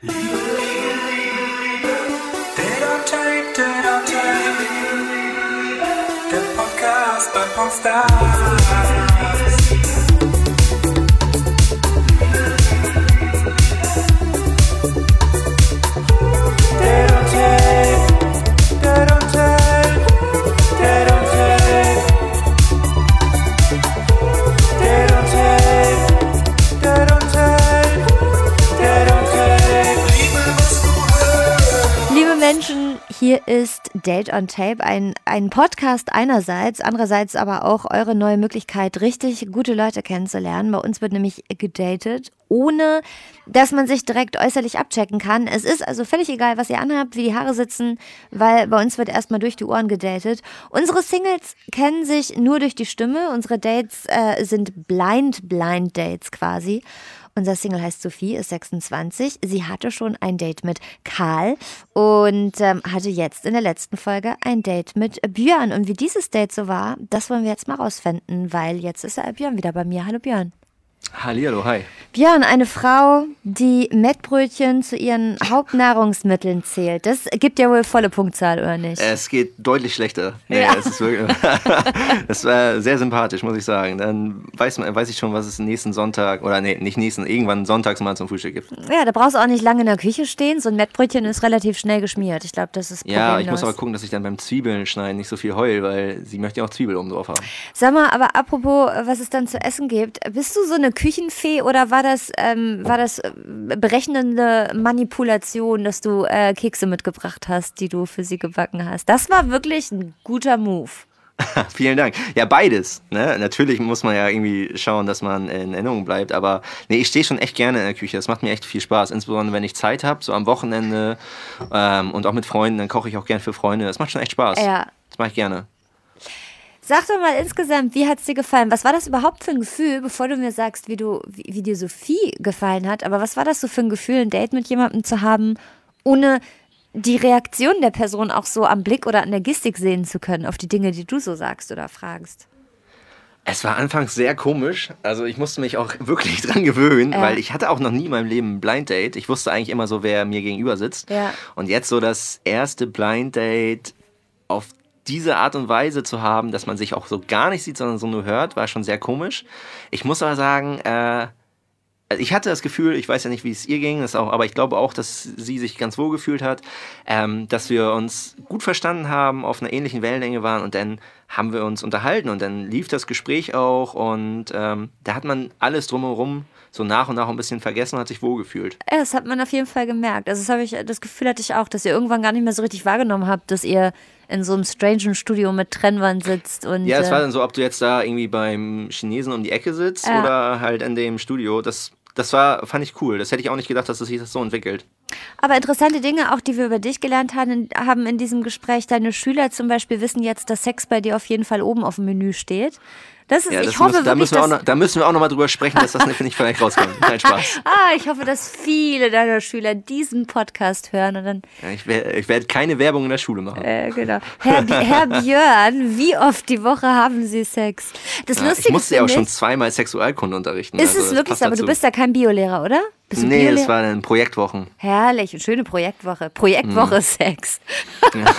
Dead on Tape, Dead on Tape, der Podcast bei Popstars. Dead on Tape, Dead on Tape, Dead on Tape, Dead on Tape, Dead on Tape, Dead on Tape. Liebe, was du hörst. Liebe Menschen, hier ist Date on Tape, ein Podcast einerseits, andererseits aber auch eure neue Möglichkeit, richtig gute Leute kennenzulernen. Bei uns wird nämlich gedatet, ohne dass man sich direkt äußerlich abchecken kann. Es ist also völlig egal, was ihr anhabt, wie die Haare sitzen, weil bei uns wird erstmal durch die Ohren gedatet. Unsere Singles kennen sich nur durch die Stimme. Unsere Dates sind Blind Dates quasi. Unser Single heißt Sophie, ist 26. Sie hatte schon ein Date mit Karl und hatte jetzt in der letzten Folge ein Date mit Björn. Und wie dieses Date so war, das wollen wir jetzt mal rausfinden, weil jetzt ist Björn wieder bei mir. Hallo Björn. Hallihallo, hi. Björn, eine Frau, die Mettbrötchen zu ihren Hauptnahrungsmitteln zählt. Das gibt ja wohl volle Punktzahl, oder nicht? Es geht deutlich schlechter. Nee, ja. Es ist wirklich, das war sehr sympathisch, muss ich sagen. Dann weiß ich schon, was es nächsten Sonntag, oder nee, nicht nächsten, irgendwann sonntags mal zum Frühstück gibt. Ja, da brauchst du auch nicht lange in der Küche stehen. So ein Mettbrötchen ist relativ schnell geschmiert. Ich glaube, das ist problemlos. Ja, ich muss aber gucken, dass ich dann beim Zwiebeln schneiden nicht so viel heul, weil sie möchte ja auch Zwiebel oben drauf haben. Sag mal, aber apropos, was es dann zu essen gibt, bist du so eine Küchenfee oder war das berechnende Manipulation, dass du Kekse mitgebracht hast, die du für sie gebacken hast? Das war wirklich ein guter Move. Vielen Dank. Ja, beides. Ne? Natürlich muss man ja irgendwie schauen, dass man in Erinnerung bleibt, aber nee, ich stehe schon echt gerne in der Küche. Das macht mir echt viel Spaß, insbesondere wenn ich Zeit habe, so am Wochenende und auch mit Freunden, dann koche ich auch gerne für Freunde. Das macht schon echt Spaß. Ja. Das mache ich gerne. Sag doch mal insgesamt, wie hat es dir gefallen? Was war das überhaupt für ein Gefühl, bevor du mir sagst, wie dir Sophie gefallen hat? Aber was war das so für ein Gefühl, ein Date mit jemandem zu haben, ohne die Reaktion der Person auch so am Blick oder an der Gestik sehen zu können auf die Dinge, die du so sagst oder fragst? Es war anfangs sehr komisch. Also ich musste mich auch wirklich dran gewöhnen, weil ich hatte auch noch nie in meinem Leben ein Blind Date. Ich wusste eigentlich immer so, wer mir gegenüber sitzt. Ja. Und jetzt so das erste Blind Date auf diese Art und Weise zu haben, dass man sich auch so gar nicht sieht, sondern so nur hört, war schon sehr komisch. Ich muss aber sagen, ich hatte das Gefühl, ich weiß ja nicht, wie es ihr ging, aber ich glaube auch, dass sie sich ganz wohl gefühlt hat, dass wir uns gut verstanden haben, auf einer ähnlichen Wellenlänge waren und dann haben wir uns unterhalten und dann lief das Gespräch auch und da hat man alles drumherum so nach und nach ein bisschen vergessen und hat sich wohlgefühlt. Ja, das hat man auf jeden Fall gemerkt. Also das Gefühl hatte ich auch, dass ihr irgendwann gar nicht mehr so richtig wahrgenommen habt, dass ihr in so einem strangen Studio mit Trennwand sitzt. Und, ja, es war dann so, ob du jetzt da irgendwie beim Chinesen um die Ecke sitzt oder halt in dem Studio. Das fand ich cool. Das hätte ich auch nicht gedacht, dass sich das so entwickelt. Aber interessante Dinge, auch die wir über dich gelernt haben in diesem Gespräch. Deine Schüler zum Beispiel wissen jetzt, dass Sex bei dir auf jeden Fall oben auf dem Menü steht. Da müssen wir auch noch mal drüber sprechen, dass das nicht vielleicht rauskommt. Kein Spaß. Ich hoffe, dass viele deiner Schüler diesen Podcast hören. Und dann ich werde keine Werbung in der Schule machen. Genau. Herr Björn, wie oft die Woche haben Sie Sex? Das Lustige ich musste ja auch schon zweimal Sexualkunde unterrichten. Ist es wirklich so? Aber du bist ja kein Biolehrer, oder? Nee, das war dann Projektwochen. Herrlich, eine schöne Projektwoche. Projektwoche Sex. Ja.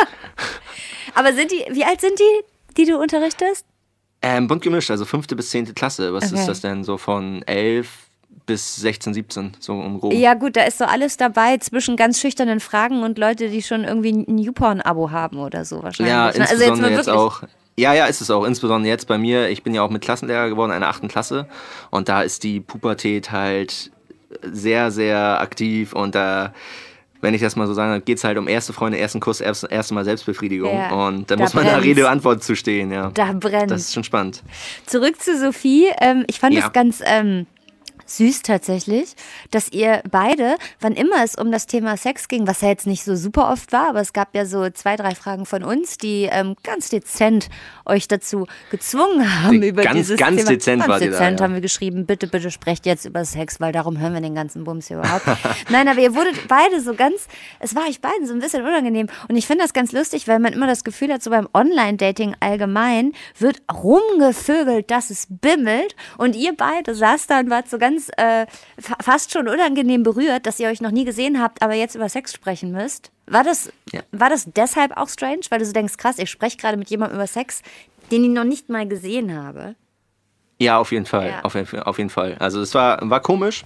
Aber wie alt sind die du unterrichtest? Bunt gemischt, also 5. bis 10. Klasse. Was ist das denn? So von 11 bis 16, 17, so im Groben. Ja gut, da ist so alles dabei zwischen ganz schüchternen Fragen und Leute, die schon irgendwie ein YouPorn-Abo haben oder so wahrscheinlich. Ja, insbesondere jetzt auch. Ja, ist es auch. Insbesondere jetzt bei mir. Ich bin ja auch mit Klassenlehrer geworden in der 8. Klasse. Und da ist die Pubertät halt sehr, sehr aktiv und da... Wenn ich das mal so sagen darf, geht es halt um erste Freunde, ersten Kuss, erste Mal Selbstbefriedigung. Ja, und da muss man da Rede-Antwort zu stehen. Ja. Da brennt. Das ist schon spannend. Zurück zu Sophie. Ich fand es ganz süß tatsächlich, dass ihr beide, wann immer es um das Thema Sex ging, was ja jetzt nicht so super oft war, aber es gab ja so 2, 3 Fragen von uns, die ganz dezent euch dazu gezwungen haben, über dieses Thema. Ganz dezent war die da. Ganz dezent haben wir geschrieben, bitte sprecht jetzt über Sex, weil darum hören wir den ganzen Bums hier überhaupt. Nein, aber ihr wurdet beide so es war euch beiden so ein bisschen unangenehm und ich finde das ganz lustig, weil man immer das Gefühl hat, so beim Online-Dating allgemein wird rumgevögelt, dass es bimmelt und ihr beide saßt da und wart so ganz ganz fast schon unangenehm berührt, dass ihr euch noch nie gesehen habt, aber jetzt über Sex sprechen müsst. War das deshalb auch strange? Weil du so denkst, krass, ich spreche gerade mit jemandem über Sex, den ich noch nicht mal gesehen habe. Ja, auf jeden Fall. Ja. Auf jeden Fall. Also es war komisch,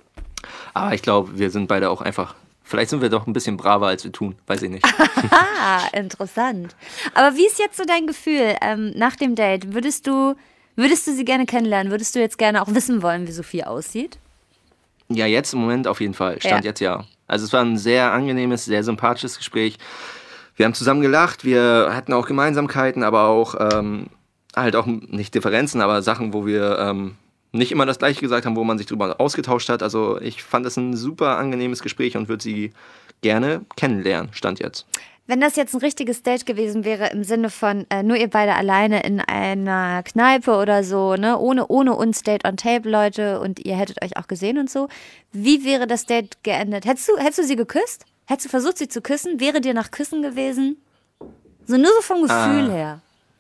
aber ich glaube, wir sind beide auch einfach, vielleicht sind wir doch ein bisschen braver, als wir tun. Weiß ich nicht. Interessant. Aber wie ist jetzt so dein Gefühl nach dem Date? Würdest du sie gerne kennenlernen? Würdest du jetzt gerne auch wissen wollen, wie Sophie aussieht? Ja, jetzt im Moment auf jeden Fall. Stand jetzt ja. Also es war ein sehr angenehmes, sehr sympathisches Gespräch. Wir haben zusammen gelacht, wir hatten auch Gemeinsamkeiten, aber auch halt auch nicht Differenzen, aber Sachen, wo wir nicht immer das Gleiche gesagt haben, wo man sich drüber ausgetauscht hat. Also ich fand das ein super angenehmes Gespräch und würde sie gerne kennenlernen, Stand jetzt. Wenn das jetzt ein richtiges Date gewesen wäre, im Sinne von nur ihr beide alleine in einer Kneipe oder so, ne, ohne uns Date on Tape, Leute, und ihr hättet euch auch gesehen und so, wie wäre das Date geendet? Hättest du sie geküsst? Hättest du versucht, sie zu küssen? Wäre dir nach Küssen gewesen? So nur so vom Gefühl her.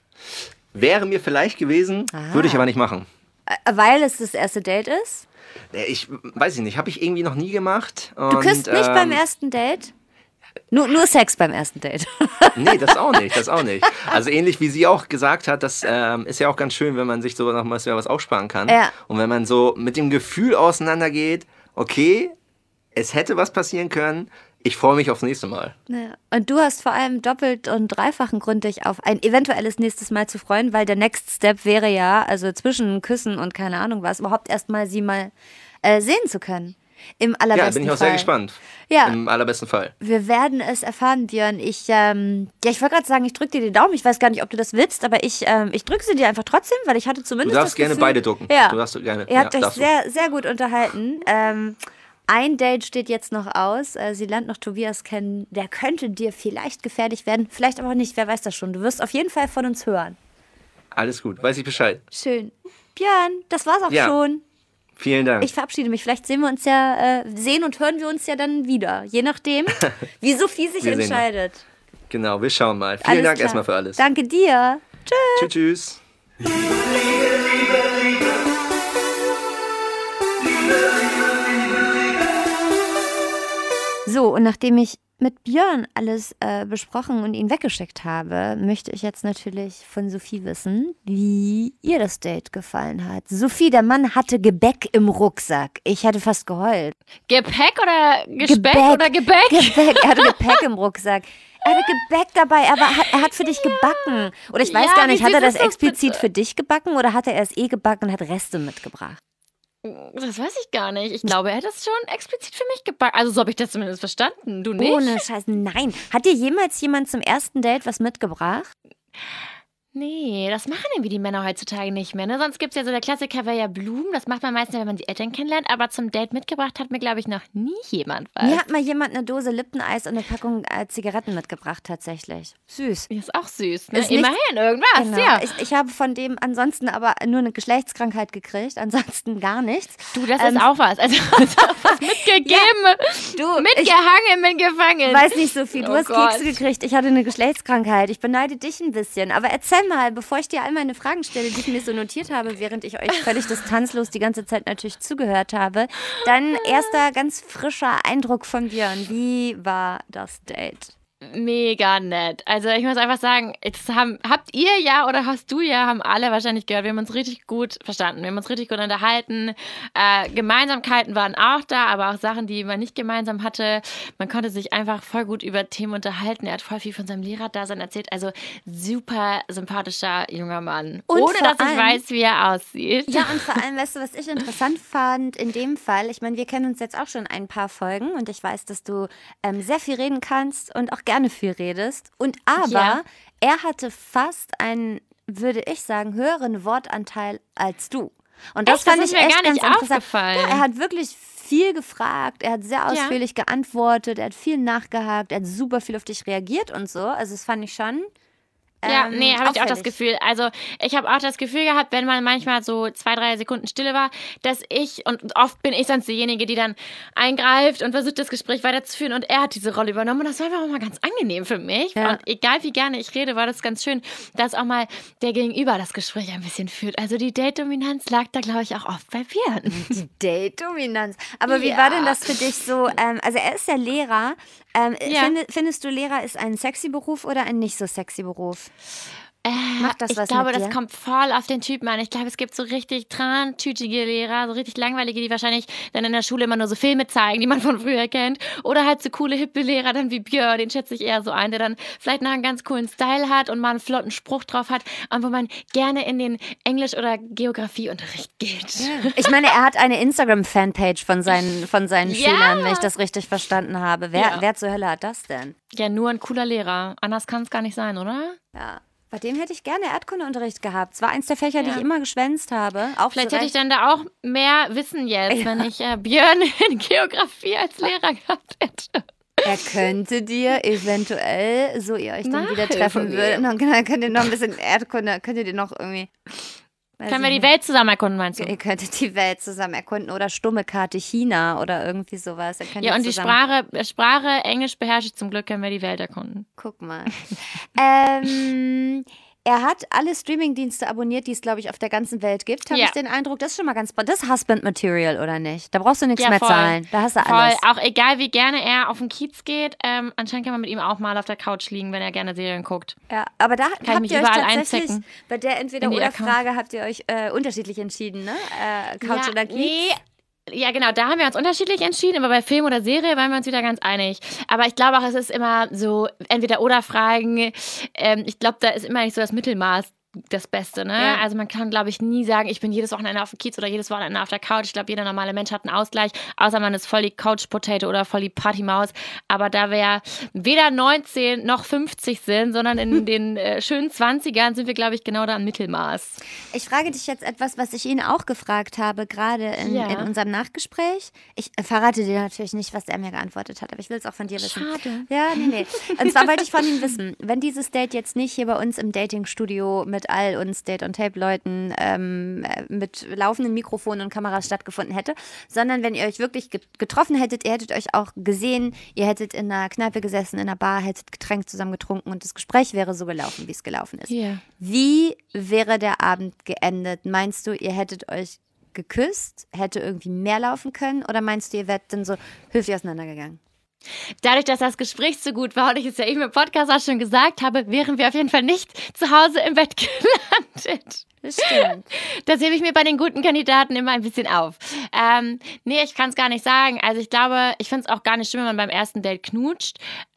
Wäre mir vielleicht gewesen, würde ich aber nicht machen. Weil es das erste Date ist? Ich weiß nicht, habe ich irgendwie noch nie gemacht. Du küsst nicht beim ersten Date? Nur Sex beim ersten Date. Nee, das auch nicht. Also ähnlich wie sie auch gesagt hat, das ist ja auch ganz schön, wenn man sich so noch mal was aufsparen kann. Ja. Und wenn man so mit dem Gefühl auseinandergeht, okay, es hätte was passieren können, ich freue mich aufs nächste Mal. Ja. Und du hast vor allem doppelt und dreifachen Grund, dich auf ein eventuelles nächstes Mal zu freuen, weil der Next Step wäre ja, also zwischen Küssen und keine Ahnung was, überhaupt erstmal sie mal sehen zu können. Im allerbesten Fall. Ja, bin ich auch sehr gespannt. Ja. Im allerbesten Fall. Wir werden es erfahren, Björn. Ich wollte gerade sagen, ich drücke dir die Daumen. Ich weiß gar nicht, ob du das willst, aber ich drücke sie dir einfach trotzdem, weil ich hatte zumindest Du darfst das gerne Gefühl, beide drücken. Ja. Du darfst gerne. Ihr habt euch sehr, sehr gut unterhalten. Ein Date steht jetzt noch aus. Sie lernt noch Tobias kennen. Der könnte dir vielleicht gefährlich werden, vielleicht aber auch nicht. Wer weiß das schon. Du wirst auf jeden Fall von uns hören. Alles gut, weiß ich Bescheid. Schön. Björn, das war's auch schon. Vielen Dank. Ich verabschiede mich. Vielleicht sehen und hören wir uns ja dann wieder. Je nachdem, wie Sophie sich entscheidet. Genau, wir schauen mal. Vielen Dank erstmal für alles. Danke dir. Tschüss. Tschüss. So, und nachdem ich mit Björn alles besprochen und ihn weggeschickt habe, möchte ich jetzt natürlich von Sophie wissen, wie ihr das Date gefallen hat. Sophie, der Mann hatte Gebäck im Rucksack. Ich hätte fast geheult. Gepäck oder Gespeck oder Gebäck? Gebäck. Er hatte Gepäck im Rucksack. Er hatte Gebäck dabei, aber er hat für dich gebacken. Oder ich weiß gar nicht, hat er das explizit für dich gebacken oder hat er es gebacken und hat Reste mitgebracht? Das weiß ich gar nicht. Ich glaube, er hat das schon explizit für mich gebacken. Also so habe ich das zumindest verstanden. Du nicht? Ohne Scheiß, nein. Hat dir jemals jemand zum ersten Date was mitgebracht? Nee, das machen irgendwie die Männer heutzutage nicht mehr. Ne? Sonst gibt es ja so, der Klassiker wäre ja Blumen. Das macht man meistens, wenn man die Eltern kennenlernt. Aber zum Date mitgebracht hat mir, glaube ich, noch nie jemand was. Mir hat mal jemand eine Dose Lipton-Eis und eine Packung Zigaretten mitgebracht, tatsächlich. Süß. Ist auch süß, ne? Ist immerhin irgendwas, genau. Ja. Ich habe von dem ansonsten aber nur eine Geschlechtskrankheit gekriegt, ansonsten gar nichts. Du, das ist auch was. Also was mitgegeben, ja, mitgehangen, mitgefangen. Weiß nicht so viel. Du hast Kekse gekriegt, ich hatte eine Geschlechtskrankheit. Ich beneide dich ein bisschen. Aber erzähl mal, bevor ich dir all meine Fragen stelle, die ich mir so notiert habe, während ich euch völlig distanzlos die ganze Zeit natürlich zugehört habe, dein erster ganz frischer Eindruck von Björn. Wie war das Date? Mega nett. Also ich muss einfach sagen, habt ihr ja oder hast du ja, haben alle wahrscheinlich gehört, wir haben uns richtig gut verstanden, wir haben uns richtig gut unterhalten. Gemeinsamkeiten waren auch da, aber auch Sachen, die man nicht gemeinsam hatte. Man konnte sich einfach voll gut über Themen unterhalten. Er hat voll viel von seinem Lehrerdasein erzählt. Also super sympathischer junger Mann. Und ohne dass ich weiß, wie er aussieht. Ja, und vor allem, weißt du, was ich interessant fand in dem Fall? Ich meine, wir kennen uns jetzt auch schon ein paar Folgen und ich weiß, dass du sehr viel reden kannst und auch gerne viel redest. Aber er hatte fast einen, würde ich sagen, höheren Wortanteil als du. Und das fand ich echt ganz interessant. Ja, er hat wirklich viel gefragt, er hat sehr ausführlich geantwortet, er hat viel nachgehakt, er hat super viel auf dich reagiert und so. Also das fand ich schon Ja, nee, habe ich auch das auffällig. Gefühl. Also ich habe auch das Gefühl gehabt, wenn man manchmal so 2-3 Sekunden Stille war, dass und oft bin ich sonst diejenige, die dann eingreift und versucht, das Gespräch weiterzuführen und er hat diese Rolle übernommen und das war einfach auch mal ganz angenehm für mich. Ja. Und egal wie gerne ich rede, war das ganz schön, dass auch mal der Gegenüber das Gespräch ein bisschen führt. Also die Date-Dominanz lag da, glaube ich, auch oft bei Björn. Die Date-Dominanz. Aber wie Ja. war denn das für dich so? Also er ist ja Lehrer. Ja. Findest du, Lehrer ist ein sexy Beruf oder ein nicht so sexy Beruf? Macht das Ich was glaube, mit dir? das kommt voll auf den Typen an. Ich glaube, es gibt so richtig trantütige Lehrer, so richtig langweilige, die wahrscheinlich dann in der Schule immer nur so Filme zeigen, die man von früher kennt. Oder halt so coole, hippe Lehrer dann wie Björn, den schätze ich eher so ein, der dann vielleicht noch einen ganz coolen Style hat und mal einen flotten Spruch drauf hat und wo man gerne in den Englisch- oder Geografieunterricht geht. Ich meine, er hat eine Instagram-Fanpage von seinen Ja. Schülern, wenn ich das richtig verstanden habe. Ja. Wer zur Hölle hat das denn? Ja, nur ein cooler Lehrer. Anders kann es gar nicht sein, oder? Ja. Bei dem hätte ich gerne Erdkundeunterricht gehabt. Es war eins der Fächer, die Ja. ich immer geschwänzt habe. Auch Vielleicht zu hätte ich Recht. dann da auch mehr Wissen jetzt, wenn ich Björn in Geografie als Lehrer gehabt hätte. Er könnte dir eventuell, so ihr euch dann wieder Nachhilfe treffen geben. würdet, dann könnt ihr noch ein bisschen Erdkunde, könnt ihr noch irgendwie... weiß Können wir ich die nicht. Welt zusammen erkunden, meinst du? Ihr könntet die Welt zusammen erkunden oder stumme Karte China oder irgendwie sowas. Ihr könnt Ja, jetzt und die zusammen- Sprache Englisch beherrsche ich zum Glück, können wir die Welt erkunden. Guck mal. Er hat alle Streamingdienste abonniert, die es, glaube ich, auf der ganzen Welt gibt, habe Ja. ich den Eindruck. Das ist schon mal ganz spannend. Das ist Husband-Material, oder nicht? Da brauchst du nichts Ja, mehr voll. zahlen. Da hast du Voll, alles. auch egal wie gerne er auf den Kiez geht, anscheinend kann man mit ihm auch mal auf der Couch liegen, wenn er gerne Serien guckt. Ja, aber da ich habt mich ihr euch überall tatsächlich einzecken. bei der In die Entweder-oder-Frage habt ihr euch unterschiedlich entschieden, ne? Couch oder Kiez? nee. Ja, genau, da haben wir uns unterschiedlich entschieden, aber bei Film oder Serie waren wir uns wieder ganz einig. Aber ich glaube auch, es ist immer so Entweder-oder-Fragen. Ich glaube, da ist immer nicht so das Mittelmaß das Beste, ne? Ja. Also man kann, glaube ich, nie sagen, ich bin jedes Wochenende auf dem Kiez oder jedes Wochenende auf der Couch. Ich glaube, jeder normale Mensch hat einen Ausgleich, außer man ist voll die Couch-Potato oder voll die Partymaus. Aber da wir weder 19 noch 50 sind, sondern in den schönen 20ern sind wir, glaube ich, genau da im Mittelmaß. Ich frage dich jetzt etwas, was ich ihn auch gefragt habe, gerade in unserem Nachgespräch. Ich verrate dir natürlich nicht, was er mir geantwortet hat, aber ich will es auch von dir wissen. Schade. Ja, nee. Und zwar wollte ich von ihm wissen, wenn dieses Date jetzt nicht hier bei uns im Datingstudio mit all uns Date-on-Tape-Leuten mit laufenden Mikrofonen und Kameras stattgefunden hätte, sondern wenn ihr euch wirklich getroffen hättet, ihr hättet euch auch gesehen, ihr hättet in einer Kneipe gesessen, in einer Bar, hättet Getränk zusammen getrunken und das Gespräch wäre so gelaufen, wie es gelaufen ist. Ja. Wie wäre der Abend geendet? Meinst du, ihr hättet euch geküsst, hätte irgendwie mehr laufen können oder meinst du, ihr wärt dann so höflich auseinandergegangen? Dadurch, dass das Gespräch so gut war und ich es ja eben im Podcast auch schon gesagt habe, wären wir auf jeden Fall nicht zu Hause im Bett gelandet. Das stimmt. Das hebe ich mir bei den guten Kandidaten immer ein bisschen auf. Nee, ich kann es gar nicht sagen. Also ich glaube, ich finde es auch gar nicht schlimm, wenn man beim ersten Date knutscht.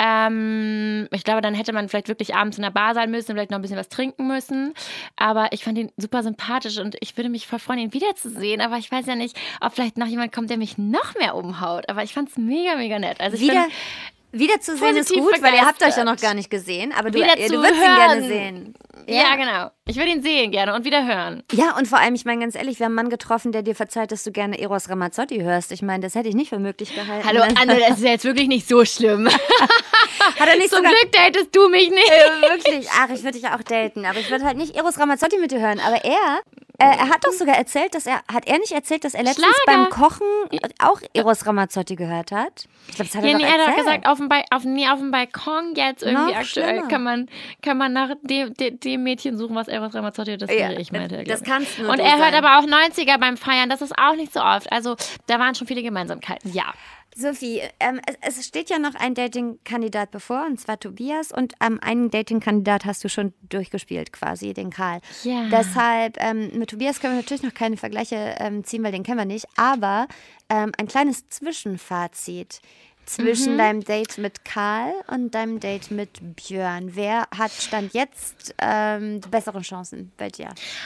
Ich glaube, dann hätte man vielleicht wirklich abends in der Bar sein müssen, vielleicht noch ein bisschen was trinken müssen. Aber ich fand ihn super sympathisch und ich würde mich voll freuen, ihn wiederzusehen. Aber ich weiß ja nicht, ob vielleicht noch jemand kommt, der mich noch mehr umhaut. Aber ich fand es mega, mega nett. Also ich Wiederzusehen ist positiv gut, weil ihr habt euch ja begeistert. noch gar nicht gesehen, aber du Wieder würdest zu ihn gerne hören. sehen. Ja, genau. Ich würde ihn sehen gerne und wieder hören. Ja, und vor allem, ich meine ganz ehrlich, wir haben einen Mann getroffen, der dir verzeiht, dass du gerne Eros Ramazzotti hörst. Ich meine, das hätte ich nicht für möglich gehalten. Hallo Anne, das ist ja jetzt wirklich nicht so schlimm. Hat er nicht Zum sogar... Glück datest du mich nicht. Wirklich, ach, ich würde dich ja auch daten, aber ich würde halt nicht Eros Ramazzotti mit dir hören. Aber er hat doch sogar erzählt, hat er nicht erzählt, dass er letztens Schlager. beim Kochen auch Eros Ramazzotti gehört hat? Ich glaube, das hat er Ja, doch nee, er hat erzählt. gesagt, auf dem Balkon jetzt irgendwie Noch aktuell schlimmer. kann man nach dem Mädchen suchen, was Eros Ramazzotti, das wäre ich, meinte er. das glaub ich. kannst nur Und du er hört sein. aber auch 90er beim Feiern, das ist auch nicht so oft. Also da waren schon viele Gemeinsamkeiten, ja. Sophie, es steht ja noch ein Dating-Kandidat bevor, und zwar Tobias. Und einen Dating-Kandidat hast du schon durchgespielt, quasi, den Karl. Ja. Deshalb, mit Tobias können wir natürlich noch keine Vergleiche ziehen, weil den kennen wir nicht. Aber ein kleines Zwischenfazit zwischen deinem Date mit Karl und deinem Date mit Björn. Wer hat Stand jetzt die besseren Chancen bei dir?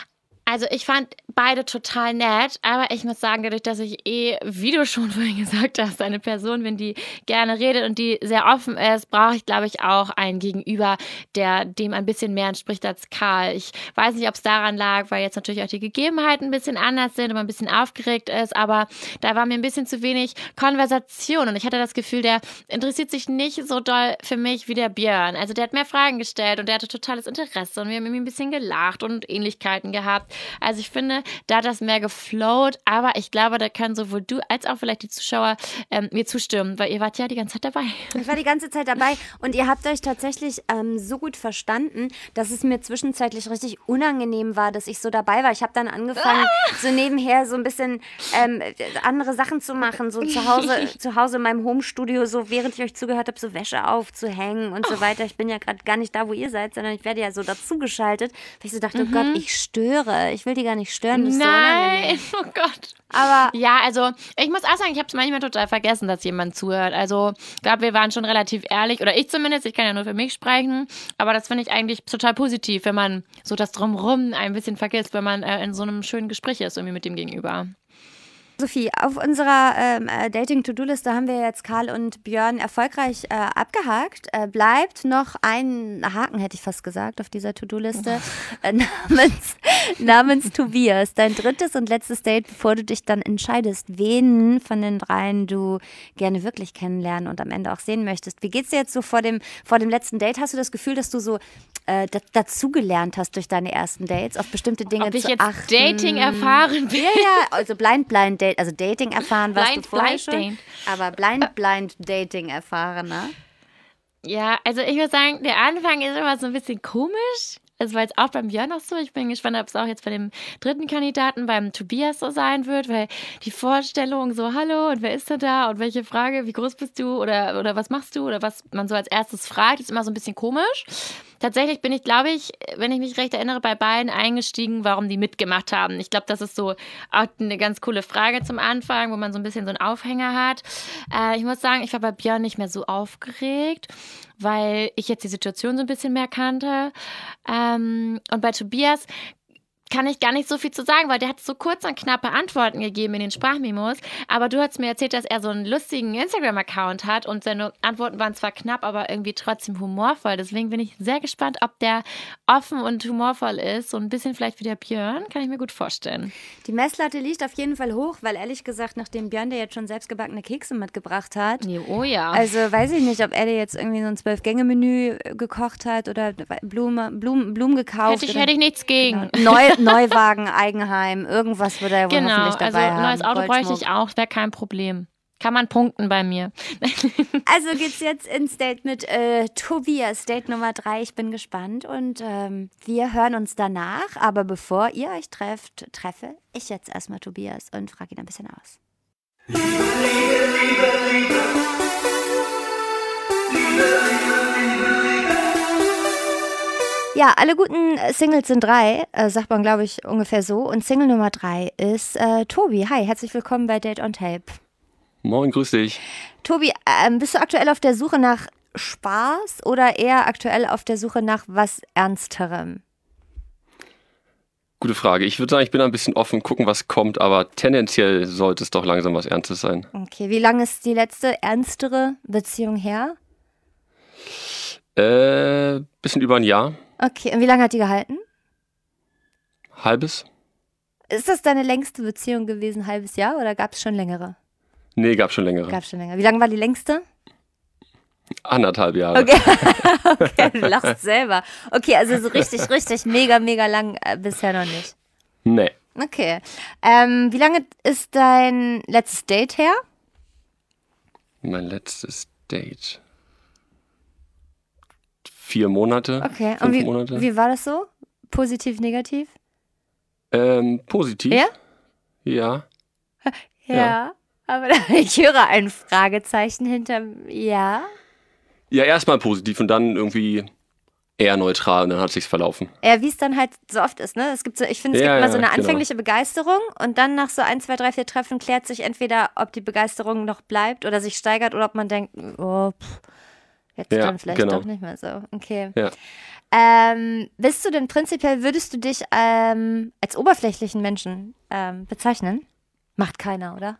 Also ich fand beide total nett, aber ich muss sagen, dadurch, dass ich wie du schon vorhin gesagt hast, eine Person bin, die gerne redet und die sehr offen ist, brauche ich, glaube ich, auch einen Gegenüber, der dem ein bisschen mehr entspricht als Karl. Ich weiß nicht, ob es daran lag, weil jetzt natürlich auch die Gegebenheiten ein bisschen anders sind und man ein bisschen aufgeregt ist, aber da war mir ein bisschen zu wenig Konversation und ich hatte das Gefühl, der interessiert sich nicht so doll für mich wie der Björn. Also der hat mehr Fragen gestellt und der hatte totales Interesse und wir haben irgendwie ein bisschen gelacht und Ähnlichkeiten gehabt. Also ich finde, da hat das mehr geflowt, aber ich glaube, da können sowohl du als auch vielleicht die Zuschauer mir zustimmen, weil ihr wart ja die ganze Zeit dabei. Ich war die ganze Zeit dabei und ihr habt euch tatsächlich so gut verstanden, dass es mir zwischenzeitlich richtig unangenehm war, dass ich so dabei war. Ich habe dann angefangen, so nebenher so ein bisschen andere Sachen zu machen, so zu Hause in meinem Homestudio, so während ich euch zugehört habe, so Wäsche aufzuhängen und so weiter. Ich bin ja gerade gar nicht da, wo ihr seid, sondern ich werde ja so dazugeschaltet, weil ich so dachte, oh Gott, ich störe. Ich will die gar nicht stören. Das ist Nein, so oh Gott. Aber ja, also ich muss auch sagen, ich habe es manchmal total vergessen, dass jemand zuhört. Also ich glaube, wir waren schon relativ ehrlich, oder ich zumindest, ich kann ja nur für mich sprechen, aber das finde ich eigentlich total positiv, wenn man so das Drumherum ein bisschen vergisst, wenn man in so einem schönen Gespräch ist irgendwie mit dem Gegenüber. Sophie, auf unserer Dating-To-Do-Liste haben wir jetzt Karl und Björn erfolgreich abgehakt. Bleibt noch ein Haken, hätte ich fast gesagt, auf dieser To-Do-Liste, namens Tobias. Dein drittes und letztes Date, bevor du dich dann entscheidest, wen von den dreien du gerne wirklich kennenlernen und am Ende auch sehen möchtest. Wie geht's dir jetzt so vor dem letzten Date? Hast du das Gefühl, dass du so dazugelernt hast durch deine ersten Dates, auf bestimmte Dinge zu achten? Ob ich jetzt Dating erfahren bin? Ja, also Blind Date, also Dating erfahren warst du vorher schon, aber Blind Dating erfahrener. Ja, also ich würde sagen, der Anfang ist immer so ein bisschen komisch. Es war jetzt auch beim Björn noch so. Ich bin gespannt, ob es auch jetzt bei dem dritten Kandidaten, beim Tobias, so sein wird, weil die Vorstellung so, hallo, und wer ist denn da? Und welche Frage, wie groß bist du? Oder was machst du? Oder was man so als erstes fragt, ist immer so ein bisschen komisch. Tatsächlich bin ich, glaube ich, wenn ich mich recht erinnere, bei beiden eingestiegen, warum die mitgemacht haben. Ich glaube, das ist so auch eine ganz coole Frage zum Anfang, wo man so ein bisschen so einen Aufhänger hat. Ich muss sagen, ich war bei Björn nicht mehr so aufgeregt, weil ich jetzt die Situation so ein bisschen mehr kannte. Und bei Tobias kann ich gar nicht so viel zu sagen, weil der hat so kurz und knappe Antworten gegeben in den Sprachmemos. Aber du hast mir erzählt, dass er so einen lustigen Instagram-Account hat und seine Antworten waren zwar knapp, aber irgendwie trotzdem humorvoll. Deswegen bin ich sehr gespannt, ob der offen und humorvoll ist. So ein bisschen vielleicht wie der Björn, kann ich mir gut vorstellen. Die Messlatte liegt auf jeden Fall hoch, weil ehrlich gesagt, nachdem Björn dir jetzt schon selbstgebackene Kekse mitgebracht hat, oh ja. Also weiß ich nicht, ob er dir jetzt irgendwie so ein 12-Gänge-Menü gekocht hat oder Blumen gekauft. Hätte ich nichts gegen. Genau. Neuwagen, Eigenheim, irgendwas würde er wohl hoffentlich dabei haben. Neues Auto bräuchte ich auch, wäre kein Problem. Kann man punkten bei mir. Also geht's jetzt ins Date mit Tobias, Date Nummer 3. Ich bin gespannt und wir hören uns danach. Aber bevor ihr euch treffe ich jetzt erstmal Tobias und frage ihn ein bisschen aus. Ja, alle guten Singles sind 3, sagt man, glaube ich, ungefähr so. Und Single Nummer 3 ist Tobi. Hi, herzlich willkommen bei Date on Tape. Moin, grüß dich. Tobi, bist du aktuell auf der Suche nach Spaß oder eher aktuell auf der Suche nach was Ernsterem? Gute Frage. Ich würde sagen, ich bin ein bisschen offen, gucken, was kommt, aber tendenziell sollte es doch langsam was Ernstes sein. Okay, wie lange ist die letzte ernstere Beziehung her? Bisschen über ein Jahr. Okay, und wie lange hat die gehalten? Halbes? Ist das deine längste Beziehung gewesen, halbes Jahr, oder gab es schon längere? Nee, gab schon längere. Gab schon länger. Wie lange war die längste? 1,5 Jahre. Okay. Okay, du lachst selber. Okay, also so richtig, mega lang bisher noch nicht. Nee. Okay. Wie lange ist dein letztes Date her? Mein letztes Date. 4 Monate. Okay, 5 und Monate. Wie war das so? Positiv, negativ? Positiv. Ja? Ja. Ja. Aber ich höre ein Fragezeichen hinter ja. Ja, erstmal positiv und dann irgendwie eher neutral und dann hat sich's verlaufen. Ja, wie es dann halt so oft ist, ne? Ich finde, es gibt immer so eine anfängliche genau. Begeisterung und dann nach so 1, 2, 3, 4 Treffen klärt sich entweder, ob die Begeisterung noch bleibt oder sich steigert oder ob man denkt, oh, Jetzt dann vielleicht doch nicht mehr so. Okay. Ja. Bist du denn prinzipiell, würdest du dich als oberflächlichen Menschen bezeichnen? Macht keiner, oder?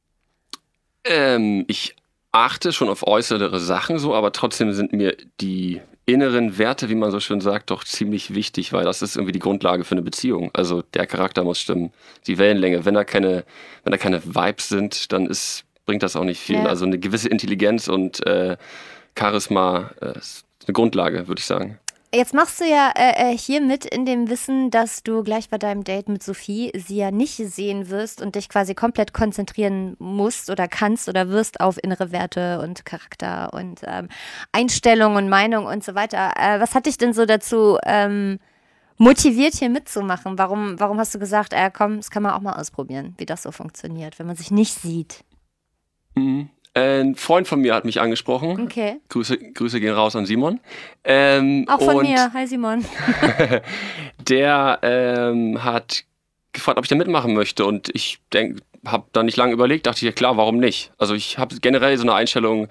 Ich achte schon auf äußere Sachen so, aber trotzdem sind mir die inneren Werte, wie man so schön sagt, doch ziemlich wichtig, weil das ist irgendwie die Grundlage für eine Beziehung. Also der Charakter muss stimmen, die Wellenlänge. Wenn da keine Vibes sind, dann bringt das auch nicht viel. Ja. Also eine gewisse Intelligenz und Charisma ist eine Grundlage, würde ich sagen. Jetzt machst du ja hier mit in dem Wissen, dass du gleich bei deinem Date mit Sophie sie ja nicht sehen wirst und dich quasi komplett konzentrieren musst oder kannst oder wirst auf innere Werte und Charakter und Einstellung und Meinung und so weiter. Was hat dich denn so dazu motiviert, hier mitzumachen? Warum hast du gesagt, komm, das kann man auch mal ausprobieren, wie das so funktioniert, wenn man sich nicht sieht? Ein Freund von mir hat mich angesprochen. Okay. Grüße gehen raus an Simon. Auch von mir. Hi Simon. Der hat gefragt, ob ich da mitmachen möchte. Und ich habe da nicht lange überlegt, dachte ich, ja klar, warum nicht? Also ich habe generell so eine Einstellung,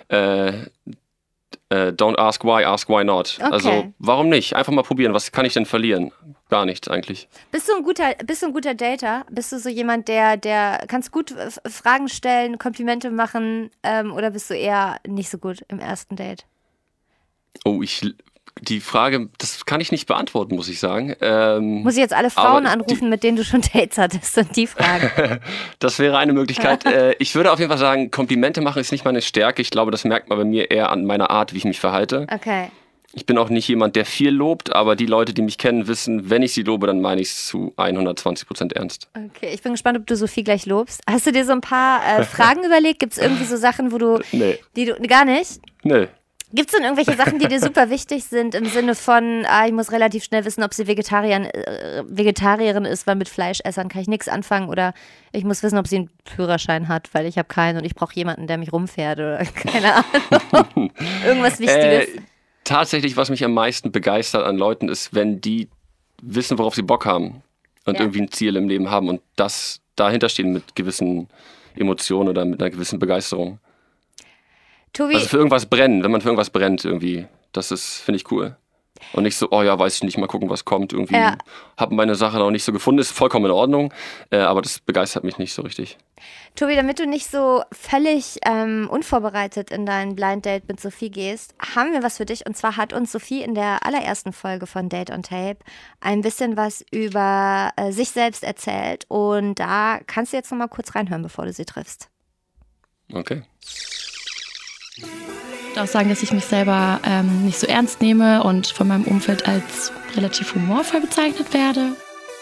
don't ask why not. Okay. Also warum nicht? Einfach mal probieren. Was kann ich denn verlieren? Gar nichts eigentlich. Bist du ein guter Dater? Bist du so jemand, der kannst gut Fragen stellen, Komplimente machen oder bist du eher nicht so gut im ersten Date? Oh, die Frage, das kann ich nicht beantworten, muss ich sagen. Muss ich jetzt alle Frauen anrufen, mit denen du schon Dates hattest und die fragen? Das wäre eine Möglichkeit. Ich würde auf jeden Fall sagen, Komplimente machen ist nicht meine Stärke. Ich glaube, das merkt man bei mir eher an meiner Art, wie ich mich verhalte. Okay. Ich bin auch nicht jemand, der viel lobt, aber die Leute, die mich kennen, wissen, wenn ich sie lobe, dann meine ich es zu 120% ernst. Okay, ich bin gespannt, ob du Sophie gleich lobst. Hast du dir so ein paar Fragen überlegt? Gibt es irgendwie so Sachen, wo du... Nee. Die du gar nicht? Nee. Gibt es denn irgendwelche Sachen, die dir super wichtig sind, im Sinne von, ich muss relativ schnell wissen, ob sie Vegetarierin ist, weil mit Fleischessern kann ich nichts anfangen, oder ich muss wissen, ob sie einen Führerschein hat, weil ich habe keinen und ich brauche jemanden, der mich rumfährt oder keine Ahnung. Irgendwas Wichtiges. Tatsächlich, was mich am meisten begeistert an Leuten ist, wenn die wissen, worauf sie Bock haben und irgendwie ein Ziel im Leben haben und das dahinter stehen mit gewissen Emotionen oder mit einer gewissen Begeisterung. Tobi, also für irgendwas brennen, wenn man für irgendwas brennt irgendwie, das ist, finde ich cool. Und nicht so, oh ja, weiß ich nicht, mal gucken, was kommt. Irgendwie habe meine Sache noch nicht so gefunden, ist vollkommen in Ordnung, aber das begeistert mich nicht so richtig. Tobi, damit du nicht so völlig unvorbereitet in dein Blind Date mit Sophie gehst, haben wir was für dich. Und zwar hat uns Sophie in der allerersten Folge von Date on Tape ein bisschen was über sich selbst erzählt. Und da kannst du jetzt noch mal kurz reinhören, bevor du sie triffst. Okay. Ich würde auch sagen, dass ich mich selber nicht so ernst nehme und von meinem Umfeld als relativ humorvoll bezeichnet werde.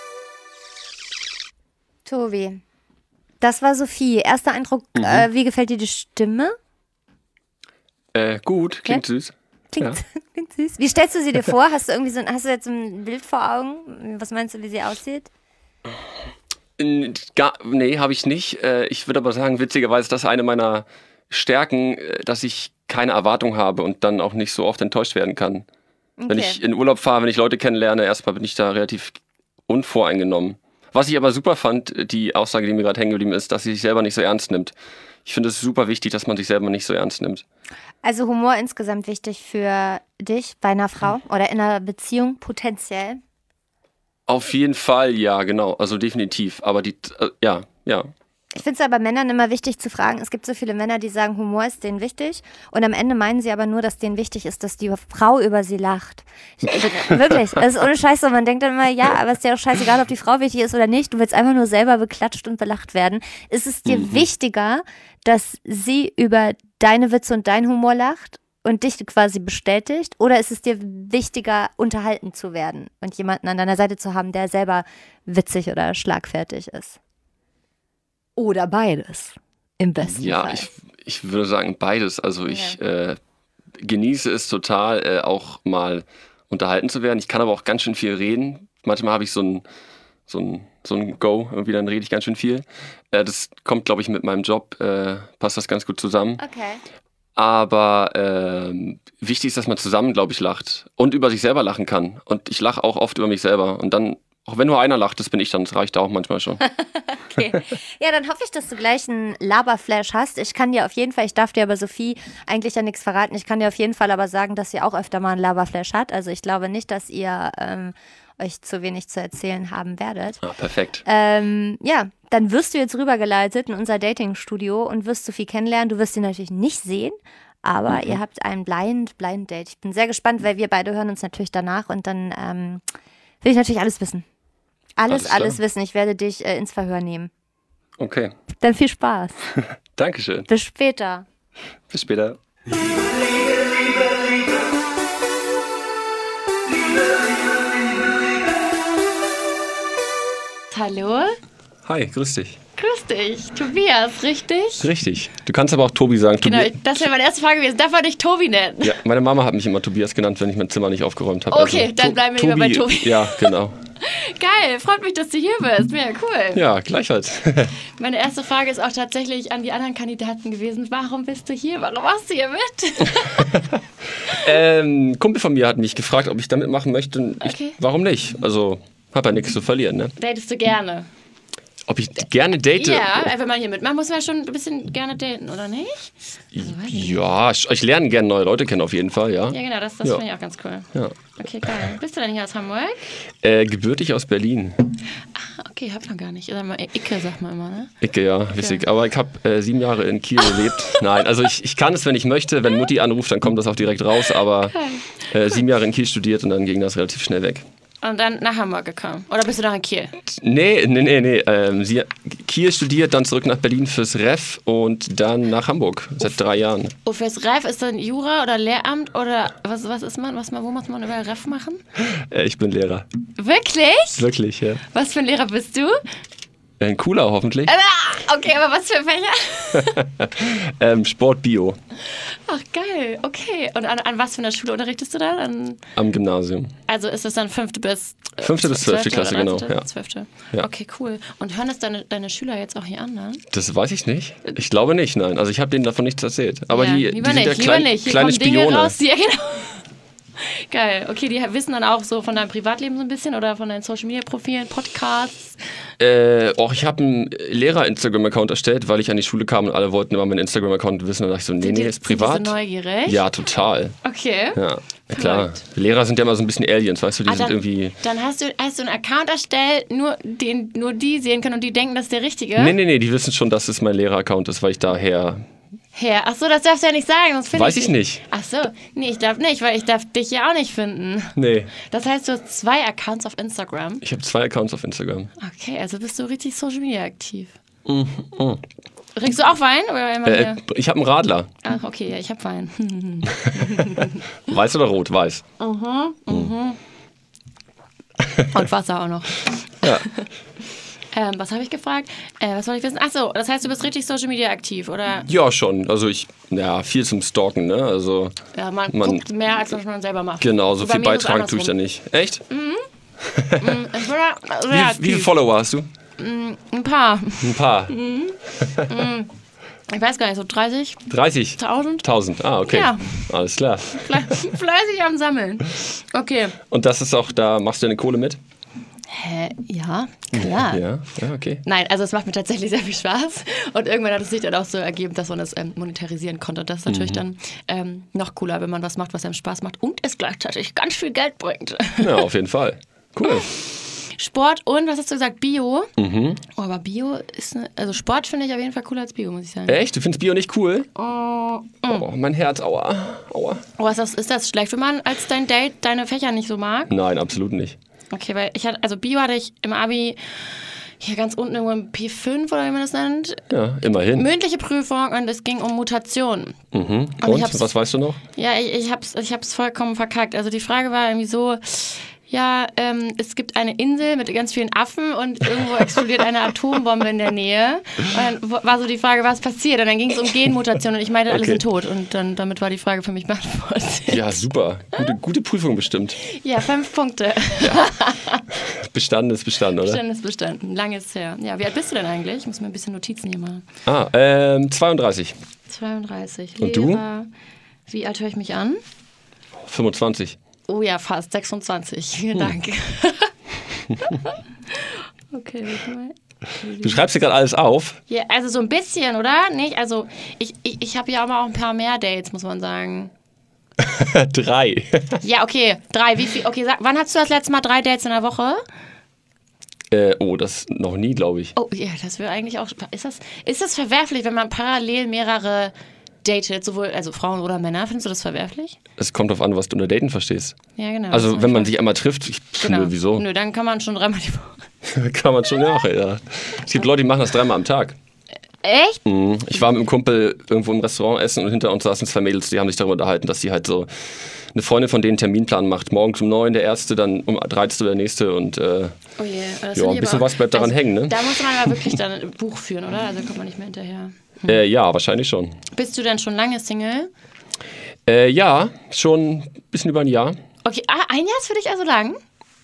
Tobi, das war Sophie. Erster Eindruck, wie gefällt dir die Stimme? Gut, klingt süß. Klingt süß. Wie stellst du sie dir vor? Hast du jetzt ein Bild vor Augen? Was meinst du, wie sie aussieht? Nee, habe ich nicht. Ich würde aber sagen, witzigerweise ist das eine meiner Stärken, dass ich keine Erwartung habe und dann auch nicht so oft enttäuscht werden kann. Okay. Wenn ich in Urlaub fahre, wenn ich Leute kennenlerne, erstmal bin ich da relativ unvoreingenommen. Was ich aber super fand, die Aussage, die mir gerade hängen geblieben ist, dass sie sich selber nicht so ernst nimmt. Ich finde es super wichtig, dass man sich selber nicht so ernst nimmt. Also Humor insgesamt wichtig für dich bei einer Frau oder in einer Beziehung potenziell? Auf jeden Fall, ja, genau. Also definitiv. Aber ja. Ich finde es aber Männern immer wichtig zu fragen, es gibt so viele Männer, die sagen, Humor ist denen wichtig und am Ende meinen sie aber nur, dass denen wichtig ist, dass die Frau über sie lacht. Wirklich, das ist ohne Scheiß so. Man denkt dann immer, ja, aber es ist ja auch scheißegal, ob die Frau wichtig ist oder nicht. Du willst einfach nur selber beklatscht und belacht werden. Ist es dir wichtiger, dass sie über deine Witze und deinen Humor lacht und dich quasi bestätigt? Oder ist es dir wichtiger, unterhalten zu werden und jemanden an deiner Seite zu haben, der selber witzig oder schlagfertig ist? Oder beides, im besten Fall. Ja, ich würde sagen beides. Also ich genieße es total, auch mal unterhalten zu werden. Ich kann aber auch ganz schön viel reden. Manchmal habe ich so ein Go, irgendwie dann rede ich ganz schön viel. Das kommt, glaube ich, mit meinem Job, passt das ganz gut zusammen. Okay. Aber wichtig ist, dass man zusammen, glaube ich, lacht und über sich selber lachen kann. Und ich lache auch oft über mich selber. Und dann Auch wenn nur einer lacht, das bin ich dann, das reicht auch manchmal schon. Okay. Ja, dann hoffe ich, dass du gleich einen Laberflash hast. Ich kann dir auf jeden Fall, ich darf dir aber Sophie eigentlich ja nichts verraten, ich kann dir auf jeden Fall aber sagen, dass sie auch öfter mal einen Laberflash hat. Also ich glaube nicht, dass ihr euch zu wenig zu erzählen haben werdet. Ah, perfekt. Ja, dann wirst du jetzt rübergeleitet in unser Dating-Studio und wirst Sophie kennenlernen. Du wirst sie natürlich nicht sehen, aber ihr habt ein Blind Date. Ich bin sehr gespannt, weil wir beide hören uns natürlich danach und dann will ich natürlich alles wissen. Alles wissen. Ich werde dich ins Verhör nehmen. Okay. Dann viel Spaß. Dankeschön. Bis später. Bis später. Hallo? Hi, grüß dich. Grüß dich. Tobias, richtig? Richtig. Du kannst aber auch Tobi sagen. Genau, das wäre meine erste Frage gewesen. Darf man dich Tobi nennen? Ja, meine Mama hat mich immer Tobias genannt, wenn ich mein Zimmer nicht aufgeräumt habe. Okay, also, dann bleiben wir lieber bei Tobi. Ja, genau. Geil, freut mich, dass du hier bist. Mega cool. Ja, gleichfalls. Meine erste Frage ist auch tatsächlich an die anderen Kandidaten gewesen. Warum bist du hier? Warum machst du hier mit? Ein Kumpel von mir hat mich gefragt, ob ich da mitmachen möchte. Und warum nicht? Also, hab ja nichts zu verlieren, ne? Datest du gerne? Ob ich gerne date? Ja, wenn man hier mitmacht, muss man ja schon ein bisschen gerne daten, oder nicht? Ja, ich lerne gerne neue Leute kennen auf jeden Fall, ja. Ja, genau, das finde ich auch ganz cool. Ja. Okay, geil. Bist du denn hier aus Hamburg? Gebürtig aus Berlin. Ah, okay, hab noch gar nicht. Sag mal, Icke, sagt man immer, ne? Icke, ja, witzig. Aber ich habe 7 Jahre in Kiel gelebt. Nein, also ich kann es, wenn ich möchte. Wenn Mutti anruft, dann kommt das auch direkt raus. Aber 7 Jahre in Kiel studiert und dann ging das relativ schnell weg. Und dann nach Hamburg gekommen? Oder bist du noch in Kiel? Nee. Sie hat Kiel studiert, dann zurück nach Berlin fürs Ref und dann nach Hamburg seit 3 Jahren. Oh, fürs Ref ist dann Jura oder Lehramt oder was ist man? Wo muss man über Ref machen? Ich bin Lehrer. Wirklich? Wirklich, ja. Was für ein Lehrer bist du? Ein cooler hoffentlich. Okay, aber was für Fächer? Sport, Bio. Ach, geil. Okay. Und an was für einer Schule unterrichtest du dann? Am Gymnasium. Also ist das dann 5. bis 12. Klasse, genau. Ja. 12. Ja. Okay, cool. Und hören das deine Schüler jetzt auch hier an, ne? Das weiß ich nicht. Ich glaube nicht, nein. Also ich habe denen davon nichts erzählt. Aber ja, die sind ja kleine Spione. Dinge raus, ja, genau. Geil. Okay, die wissen dann auch so von deinem Privatleben so ein bisschen oder von deinen Social-Media-Profilen, Podcasts? Ich habe einen Lehrer-Instagram-Account erstellt, weil ich an die Schule kam und alle wollten immer meinen Instagram-Account wissen. Und da dachte ich so, nee, ist privat. Bist du neugierig? Ja, total. Okay. Ja, klar. Lehrer sind ja immer so ein bisschen Aliens, weißt du, die sind irgendwie... Dann hast du einen Account erstellt, den nur die sehen können und die denken, das ist der Richtige? Nee, die wissen schon, dass es mein Lehrer-Account ist, weil ich daher... Achso, das darfst du ja nicht sagen, sonst finde Weiß ich nicht. Achso, nee, ich darf nicht, weil ich darf dich ja auch nicht finden. Nee. Das heißt, du hast 2 Accounts auf Instagram? Ich habe 2 Accounts auf Instagram. Okay, also bist du richtig Social Media aktiv. Mhm. Trinkst du auch Wein? Oder immer ich habe einen Radler. Ach, okay, ja, ich habe Wein. Weiß oder rot? Weiß. Und Wasser auch noch. Ja. Was habe ich gefragt? Was soll ich wissen? Achso, das heißt, du bist richtig Social Media aktiv, oder? Ja, schon. Also viel zum Stalken, ne? Also ja, man guckt mehr, als was man selber macht. Genau, so viel beitragen tue ich da nicht. Echt? Wie viele Follower hast du? Ein paar. Ich weiß gar nicht, so 30? 30? 1000, okay. Ja. Alles klar. Fleißig am Sammeln. Okay. Und das ist auch, da machst du deine Kohle mit? Ja, klar. Ja, okay. Nein, also es macht mir tatsächlich sehr viel Spaß. Und irgendwann hat es sich dann auch so ergeben, dass man das monetarisieren konnte. Und das ist natürlich dann noch cooler, wenn man was macht, was einem Spaß macht und es gleichzeitig ganz viel Geld bringt. Ja, auf jeden Fall. Cool. Sport und, was hast du gesagt, Bio? Oh, aber Bio ist, also Sport finde ich auf jeden Fall cooler als Bio, muss ich sagen. Echt? Du findest Bio nicht cool? Oh, mein Herz, aua. Oh, ist das schlecht, wenn man als dein Date deine Fächer nicht so mag? Nein, absolut nicht. Okay, weil Bio hatte ich im Abi hier ganz unten irgendwo im P5 oder wie man das nennt. Ja, immerhin. Mündliche Prüfung und es ging um Mutationen. Und was weißt du noch? Ja, ich hab's vollkommen verkackt. Also die Frage war irgendwie so, ja, es gibt eine Insel mit ganz vielen Affen und irgendwo explodiert eine Atombombe in der Nähe. Und dann war so die Frage, was passiert? Und dann ging es um Genmutationen und ich meinte, alle sind tot. Und dann damit war die Frage für mich beantwortet. Ja, super. Gute Prüfung bestimmt. Ja, 5 Punkte. Ja. Bestanden ist bestanden, oder? Bestanden ist bestanden. Lange ist her. Ja, wie alt bist du denn eigentlich? Ich muss mir ein bisschen Notizen hier machen. 32. 32. Und du? Wie alt höre ich mich an? 25. Oh ja, fast 26. Vielen Dank. Okay, warte mal. Du schreibst dir gerade alles auf? Ja, also so ein bisschen, oder? Nicht? Also ich habe ja auch ein paar mehr Dates, muss man sagen. 3. Ja, okay, 3. Wie viel? Okay, wann hast du das letzte Mal 3 Dates in der Woche? Das noch nie, glaube ich. Oh ja, das wäre eigentlich auch... Ist das verwerflich, wenn man parallel mehrere datet, sowohl also Frauen oder Männer? Findest du das verwerflich? Es kommt darauf an, was du unter Daten verstehst. Ja, genau. Also wenn man sich einmal trifft, genau. Wieso? Nö, dann kann man schon 3-mal die Woche. Kann man schon, ja. Es gibt Leute, die machen das 3-mal am Tag. Echt? Ich war mit einem Kumpel irgendwo im Restaurant essen und hinter uns saßen 2 Mädels, die haben sich darüber unterhalten, dass sie halt so eine Freundin von denen einen Terminplan macht. Morgens um 9 der erste, dann um 13 der nächste und oh yeah. ja, ein bisschen was bleibt daran hängen, ne? Da muss man aber wirklich dann ein Buch führen, oder? Also kommt man nicht mehr hinterher. Ja, wahrscheinlich schon. Bist du denn schon lange Single? Ja, schon ein bisschen über ein Jahr. Okay, ein Jahr ist für dich also lang?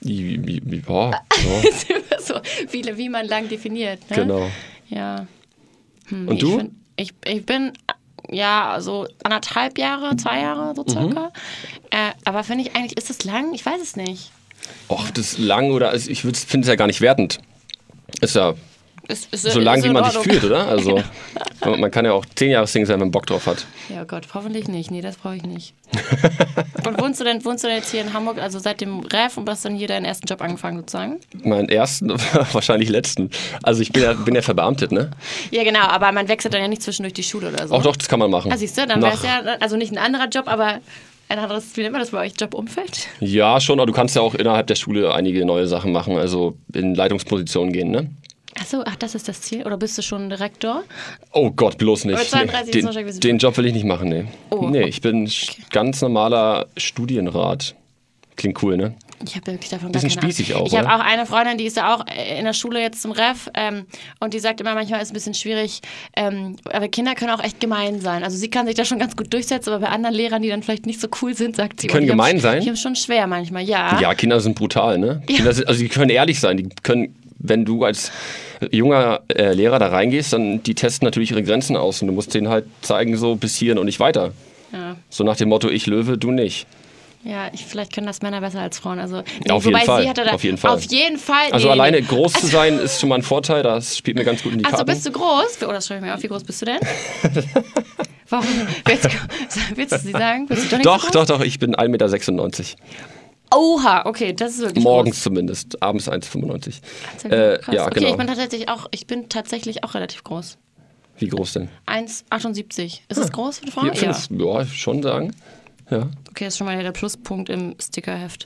Ja. Ist immer so, wie man lang definiert, ne? Genau. Ja. Und du? Ich bin, ja, so 1,5 Jahre, 2 Jahre, so circa. Aber finde ich eigentlich, ist das lang? Ich weiß es nicht. Och, das ist lang oder, ich finde es ja gar nicht wertend. Ist ja so lang, wie man sich fühlt, oder? Also man kann ja auch 10 Jahre Single sein, wenn man Bock drauf hat. Ja Gott, hoffentlich nicht. Nee, das brauche ich nicht. Und wohnst du denn jetzt hier in Hamburg, also seit dem Ref und hast dann hier deinen ersten Job angefangen sozusagen? Meinen ersten, wahrscheinlich letzten. Also ich bin ja verbeamtet, ne? Ja genau, aber man wechselt dann ja nicht zwischendurch die Schule oder so. Auch doch, das kann man machen. Ah, siehst du, dann wäre es ja, also nicht ein anderer Job, aber ein anderes, wie nennt man das bei euch, Jobumfeld? Ja, schon, aber du kannst ja auch innerhalb der Schule einige neue Sachen machen, also in Leitungspositionen gehen, ne? Achso, das ist das Ziel? Oder bist du schon Direktor? Oh Gott, bloß nicht. Aber 32 ist wahrscheinlich ein bisschen Den Job will ich nicht machen, nee. Oh, nee, ich bin ganz normaler Studienrat. Klingt cool, ne? Ich habe wirklich davon gar Bisschen keine Ahnung. spießig auch, Ich habe oder? auch eine Freundin, die ist ja auch in der Schule jetzt zum Ref und die sagt immer, manchmal ist es ein bisschen schwierig, aber Kinder können auch echt gemein sein. Also sie kann sich da schon ganz gut durchsetzen, aber bei anderen Lehrern, die dann vielleicht nicht so cool sind, sagt sie, die können gemein sein? Die haben schon schwer manchmal, ja. Ja, Kinder sind brutal, ne? Ja. Kinder sind, also die können ehrlich sein, die können, wenn du als junger Lehrer da reingehst, dann die testen natürlich ihre Grenzen aus und du musst denen halt zeigen, so bis hierhin und nicht weiter. Ja. So nach dem Motto, ich Löwe, du nicht. Ja, vielleicht können das Männer besser als Frauen. Also, Ja, auf jeden Fall. Sie hatte da, Auf jeden Fall. Auf jeden Fall. Also alleine groß zu sein ist schon mal ein Vorteil, das spielt mir ganz gut in die Also Karten. bist du groß? Oh, das schreibe ich mir auf. Wie groß bist du denn? Warum? Willst du sie sagen? Bist du doch nicht so groß? Doch, ich bin 1,96 Meter. Oha, okay, das ist wirklich Morgens groß. zumindest, abends 1,95 Krass. Ja, okay, genau. ich bin tatsächlich auch relativ groß. Wie groß denn? 1,78. Ist das groß für eine Frau? Hier, findest, ja, schon sagen. Ja. Okay, das ist schon mal der Pluspunkt im Stickerheft.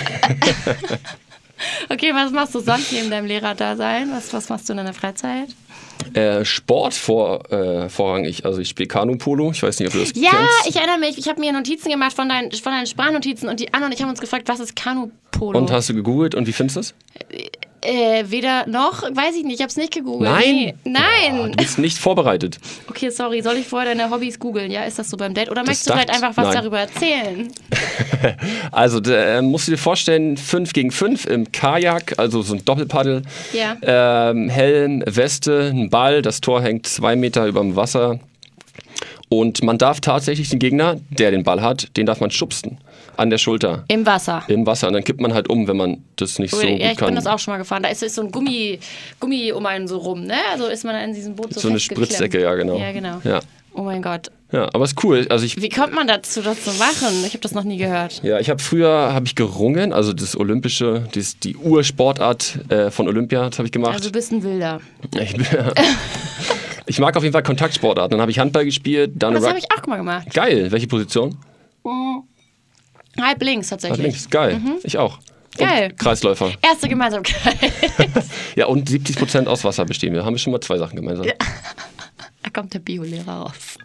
Okay, was machst du sonst neben deinem Lehrerdasein? Was machst du in deiner Freizeit? Sport vorrangig. Also ich spiele Kanu-Polo. Ich weiß nicht, ob du das Ja, kennst. ich erinnere mich. Ich habe mir Notizen gemacht von deinen Sprachnotizen und die Anna und ich haben uns gefragt, was ist Kanu-Polo? Und hast du gegoogelt und wie findest du es? Weder noch, weiß ich nicht. Ich habe es nicht gegoogelt. Nein? Nee. Nein. Oh, du bist nicht vorbereitet. Okay, sorry. Soll ich vorher deine Hobbys googeln? Ja, ist das so beim Date? Oder Das möchtest du vielleicht sagt- einfach was nein. darüber erzählen? Also musst du dir vorstellen, 5 gegen 5 im Kajak, also so ein Doppelpaddel. Ja. Helm, Weste, ein Ball, das Tor hängt 2 Meter über dem Wasser. Und man darf tatsächlich den Gegner, der den Ball hat, den darf man schubsen. An der Schulter. Im Wasser. Im Wasser. Und dann kippt man halt um, wenn man das nicht so Ja, gut ich kann. bin das auch schon mal gefahren. Da ist so ein Gummi um einen so rum, ne? Also ist man dann in diesem Boot so So eine festgeklemmt. Spritzdecke, ja, genau. Ja, genau. Ja. Oh mein Gott. Ja, aber ist cool. Also Wie kommt man dazu, das zu machen? Ich habe das noch nie gehört. ich habe früher gerungen, also das Olympische, die Ursportart von Olympia, das habe ich gemacht. Also du bist ein Wilder. Ich mag auf jeden Fall Kontaktsportarten. Dann habe ich Handball gespielt, dann Das habe Rugby. ich auch mal gemacht. Geil. Welche Position? Halb links tatsächlich. Links. Geil. Ich auch. Geil. Und Kreisläufer. Erste Gemeinsamkeit. Ja, und 70% aus Wasser bestehen wir. Haben wir schon mal 2 Sachen gemeinsam. Da kommt der Biolehrer raus.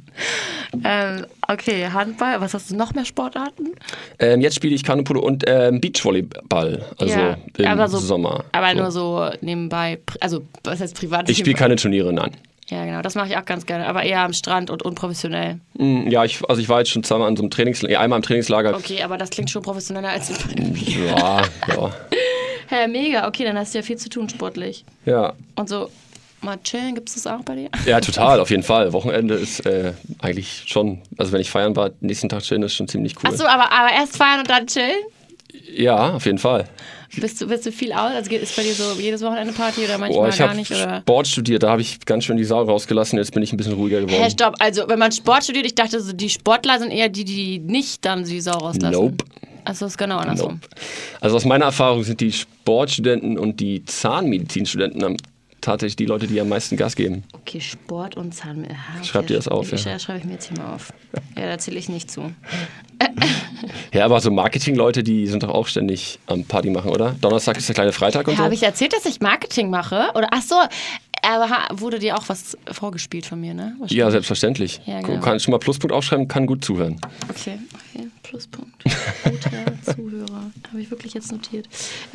Okay, Handball. Was hast du noch mehr Sportarten? Jetzt spiele ich Kanupolo und Beachvolleyball. Also Ja, im aber so- Sommer. Aber nur so nebenbei. Also, was heißt privat? Ich spiele keine Turniere, nein. Ja, genau. Das mache ich auch ganz gerne. Aber eher am Strand und unprofessionell. Ja, ich war jetzt schon zweimal an so einem Trainingslager, einmal im Trainingslager. Okay, aber das klingt schon professioneller als Ja. Hä, mega. Okay, dann hast du ja viel zu tun sportlich. Ja. Und so mal chillen, gibt es das auch bei dir? Ja, total, auf jeden Fall. Wochenende ist eigentlich schon, also wenn ich feiern war, nächsten Tag chillen ist schon ziemlich cool. Achso, aber erst feiern und dann chillen? Ja, auf jeden Fall. Bist du viel aus? Also ist bei dir so jedes Wochenende Party oder manchmal Ich gar habe nicht? Oder? Sport studiert, da habe ich ganz schön die Sau rausgelassen. Jetzt bin ich ein bisschen ruhiger geworden. Stopp. Also wenn man Sport studiert, ich dachte, so, die Sportler sind eher die nicht dann die Sau rauslassen. Nope. Also ist genau andersrum. Nope. Also aus meiner Erfahrung sind die Sportstudenten und die Zahnmedizinstudenten tatsächlich die Leute, die am meisten Gas geben. Okay, Sport und Zahnmedizin. Okay, Schreib dir das auf, ja. Schreibe ich mir jetzt hier mal auf. Ja, da zähle ich nicht zu. Ja, aber so Marketing-Leute, die sind doch auch ständig am Party machen, oder? Donnerstag ist der kleine Freitag und so. Habe ich erzählt, dass ich Marketing mache? Oder ach so, aber wurde dir auch was vorgespielt von mir, ne? Ja, selbstverständlich. Ja, genau. Kann schon mal Pluspunkt aufschreiben, kann gut zuhören. Okay, Pluspunkt. Guter Zuhörer. Habe ich wirklich jetzt notiert.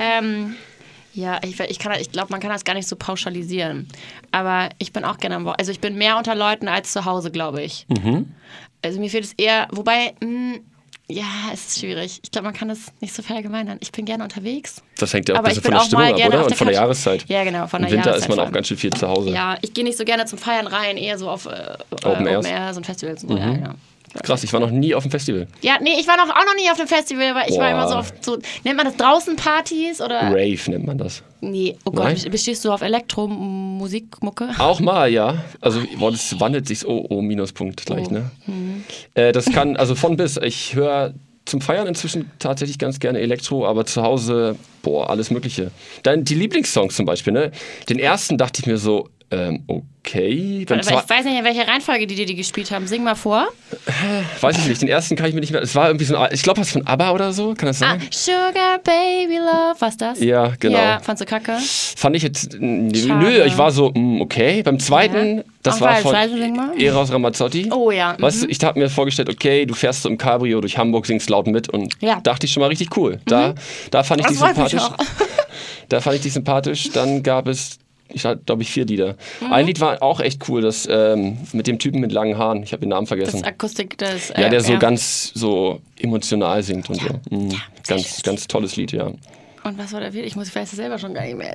Ja, ich glaube, man kann das gar nicht so pauschalisieren. Aber ich bin auch gerne am Wochenende. Also ich bin mehr unter Leuten als zu Hause, glaube ich. Also mir fehlt es eher, wobei, ja, es ist schwierig. Ich glaube, man kann das nicht so verallgemeinern. Ich bin gerne unterwegs. Das hängt ja auch ein bisschen von der Stimmung ab, oder? Und von der Jahreszeit. Ja, genau, von der Jahreszeit. Im Winter Jahreszeit ist man auch ganz schön viel zu Hause. Ja, ich gehe nicht so gerne zum Feiern rein, eher so auf Open Airs und Festivals. Und so. Ja, genau. Krass, ich war noch nie auf dem Festival. Ja, nee, ich war auch noch nie auf dem Festival, weil ich war immer so auf so, nennt man das draußen Partys oder? Rave nennt man das. Nee, oh Gott, bestehst du auf Elektromusikmucke? Auch mal, ja. Also, das wandelt sich Minuspunkt gleich, ne? Das kann, also von bis. Ich höre zum Feiern inzwischen tatsächlich ganz gerne Elektro, aber zu Hause, alles Mögliche. Dann die Lieblingssongs zum Beispiel, ne? Den ersten dachte ich mir so, okay. Ich weiß nicht, in welcher Reihenfolge die gespielt haben. Sing mal vor. Weiß ich nicht. Den ersten kann ich mir nicht mehr. Es war irgendwie so ein, ich glaube, was von ABBA oder so. Kann das sein? Sugar Baby Love. Was das? Ja, genau. Ja, fandst du kacke? Fand ich jetzt. Nö, ich war so, okay. Beim zweiten, das war von Eros Ramazzotti. Oh ja. Weißt du, ich habe mir vorgestellt, okay, du fährst so im Cabrio durch Hamburg, singst laut mit und dachte ich schon mal richtig cool. Da fand ich die sympathisch. Da fand ich die sympathisch. Dann gab es. Ich hatte, glaube ich, 4 Lieder. Ein Lied war auch echt cool, das mit dem Typen mit langen Haaren. Ich habe den Namen vergessen. Das Akustik, ja, der so ganz so emotional singt und so. Ganz tolles Lied, ja. Und was war der Lied? Ich weiß es selber schon gar nicht mehr.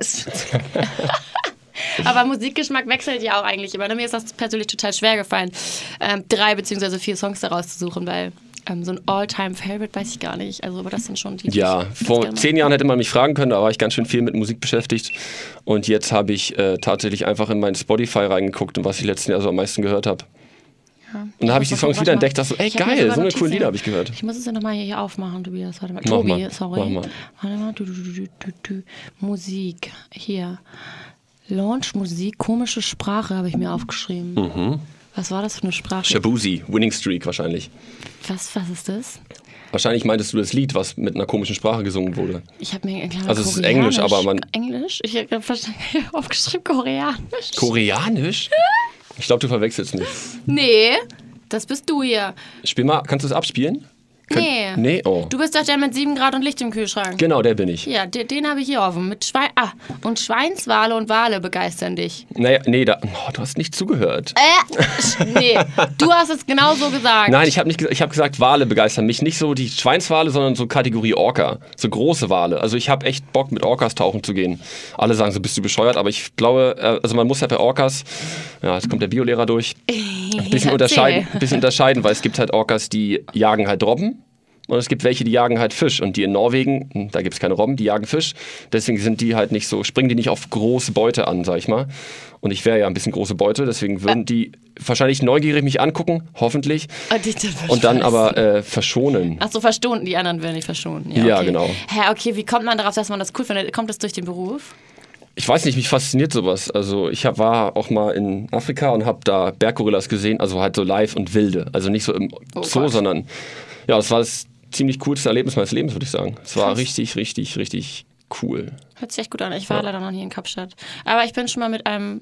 Aber Musikgeschmack wechselt ja auch eigentlich immer. Mir ist das persönlich total schwer gefallen, 3 bzw. 4 Songs daraus zu suchen, weil so ein All-Time-Favorite weiß ich gar nicht. Also, aber das sind schon die. Ja, vor 10 Jahren hätte man mich fragen können, da war ich ganz schön viel mit Musik beschäftigt. Und jetzt habe ich tatsächlich einfach in mein Spotify reingeguckt und was ich letzten Jahr so am meisten gehört habe. Ja. Und dann habe ich die Songs wieder entdeckt, dachte so, ey geil, so eine coole Lieder habe ich gehört. Ich muss es ja nochmal hier aufmachen, Tobias. Warte mal. Tobi, sorry. Mach mal. Warte mal. Musik. Hier. Launch Musik, komische Sprache habe ich mir aufgeschrieben. Was war das für eine Sprache? Shabuzi, Winning Streak wahrscheinlich. Was ist das? Wahrscheinlich meintest du das Lied, was mit einer komischen Sprache gesungen wurde. Ich habe mir also es ist Englisch, aber man... Englisch? Ich habe aufgeschrieben Koreanisch. Koreanisch? Ich glaube, du verwechselst mich. Nee, das bist du hier. Spiel mal, kannst du es abspielen? Nee. Oh. Du bist doch der mit 7 Grad und Licht im Kühlschrank. Genau, der bin ich. Ja, den habe ich hier offen. Mit und Schweinswale und Wale begeistern dich. Naja, nee, du hast nicht zugehört. Nee, du hast es genau so gesagt. Nein, ich habe gesagt, Wale begeistern mich. Nicht so die Schweinswale, sondern so Kategorie Orca. So große Wale. Also ich habe echt Bock, mit Orcas tauchen zu gehen. Alle sagen so, bist du bescheuert? Aber ich glaube, also man muss halt bei Orcas, ja, jetzt kommt der Biolehrer durch, ein bisschen unterscheiden, weil es gibt halt Orcas, die jagen halt Robben. Und es gibt welche, die jagen halt Fisch. Und die in Norwegen, da gibt es keine Robben, die jagen Fisch. Deswegen sind die halt nicht so, springen die nicht auf große Beute an, sag ich mal. Und ich wäre ja ein bisschen große Beute, deswegen würden die wahrscheinlich neugierig mich angucken, hoffentlich. Und dann aber verschonen. Ach so, verschonen, die anderen werden nicht verschonen. Ja, ja okay. Genau. Okay, wie kommt man darauf, dass man das cool findet? Kommt das durch den Beruf? Ich weiß nicht, mich fasziniert sowas. Also ich war auch mal in Afrika und habe da Berggorillas gesehen, also halt so live und wilde. Also nicht so im Zoo, sondern ja, das war das ziemlich coolste Erlebnis meines Lebens, würde ich sagen. Es war richtig, richtig, richtig cool. Hört sich echt gut an. Ich war leider noch nie in Kapstadt. Aber ich bin schon mal mit einem,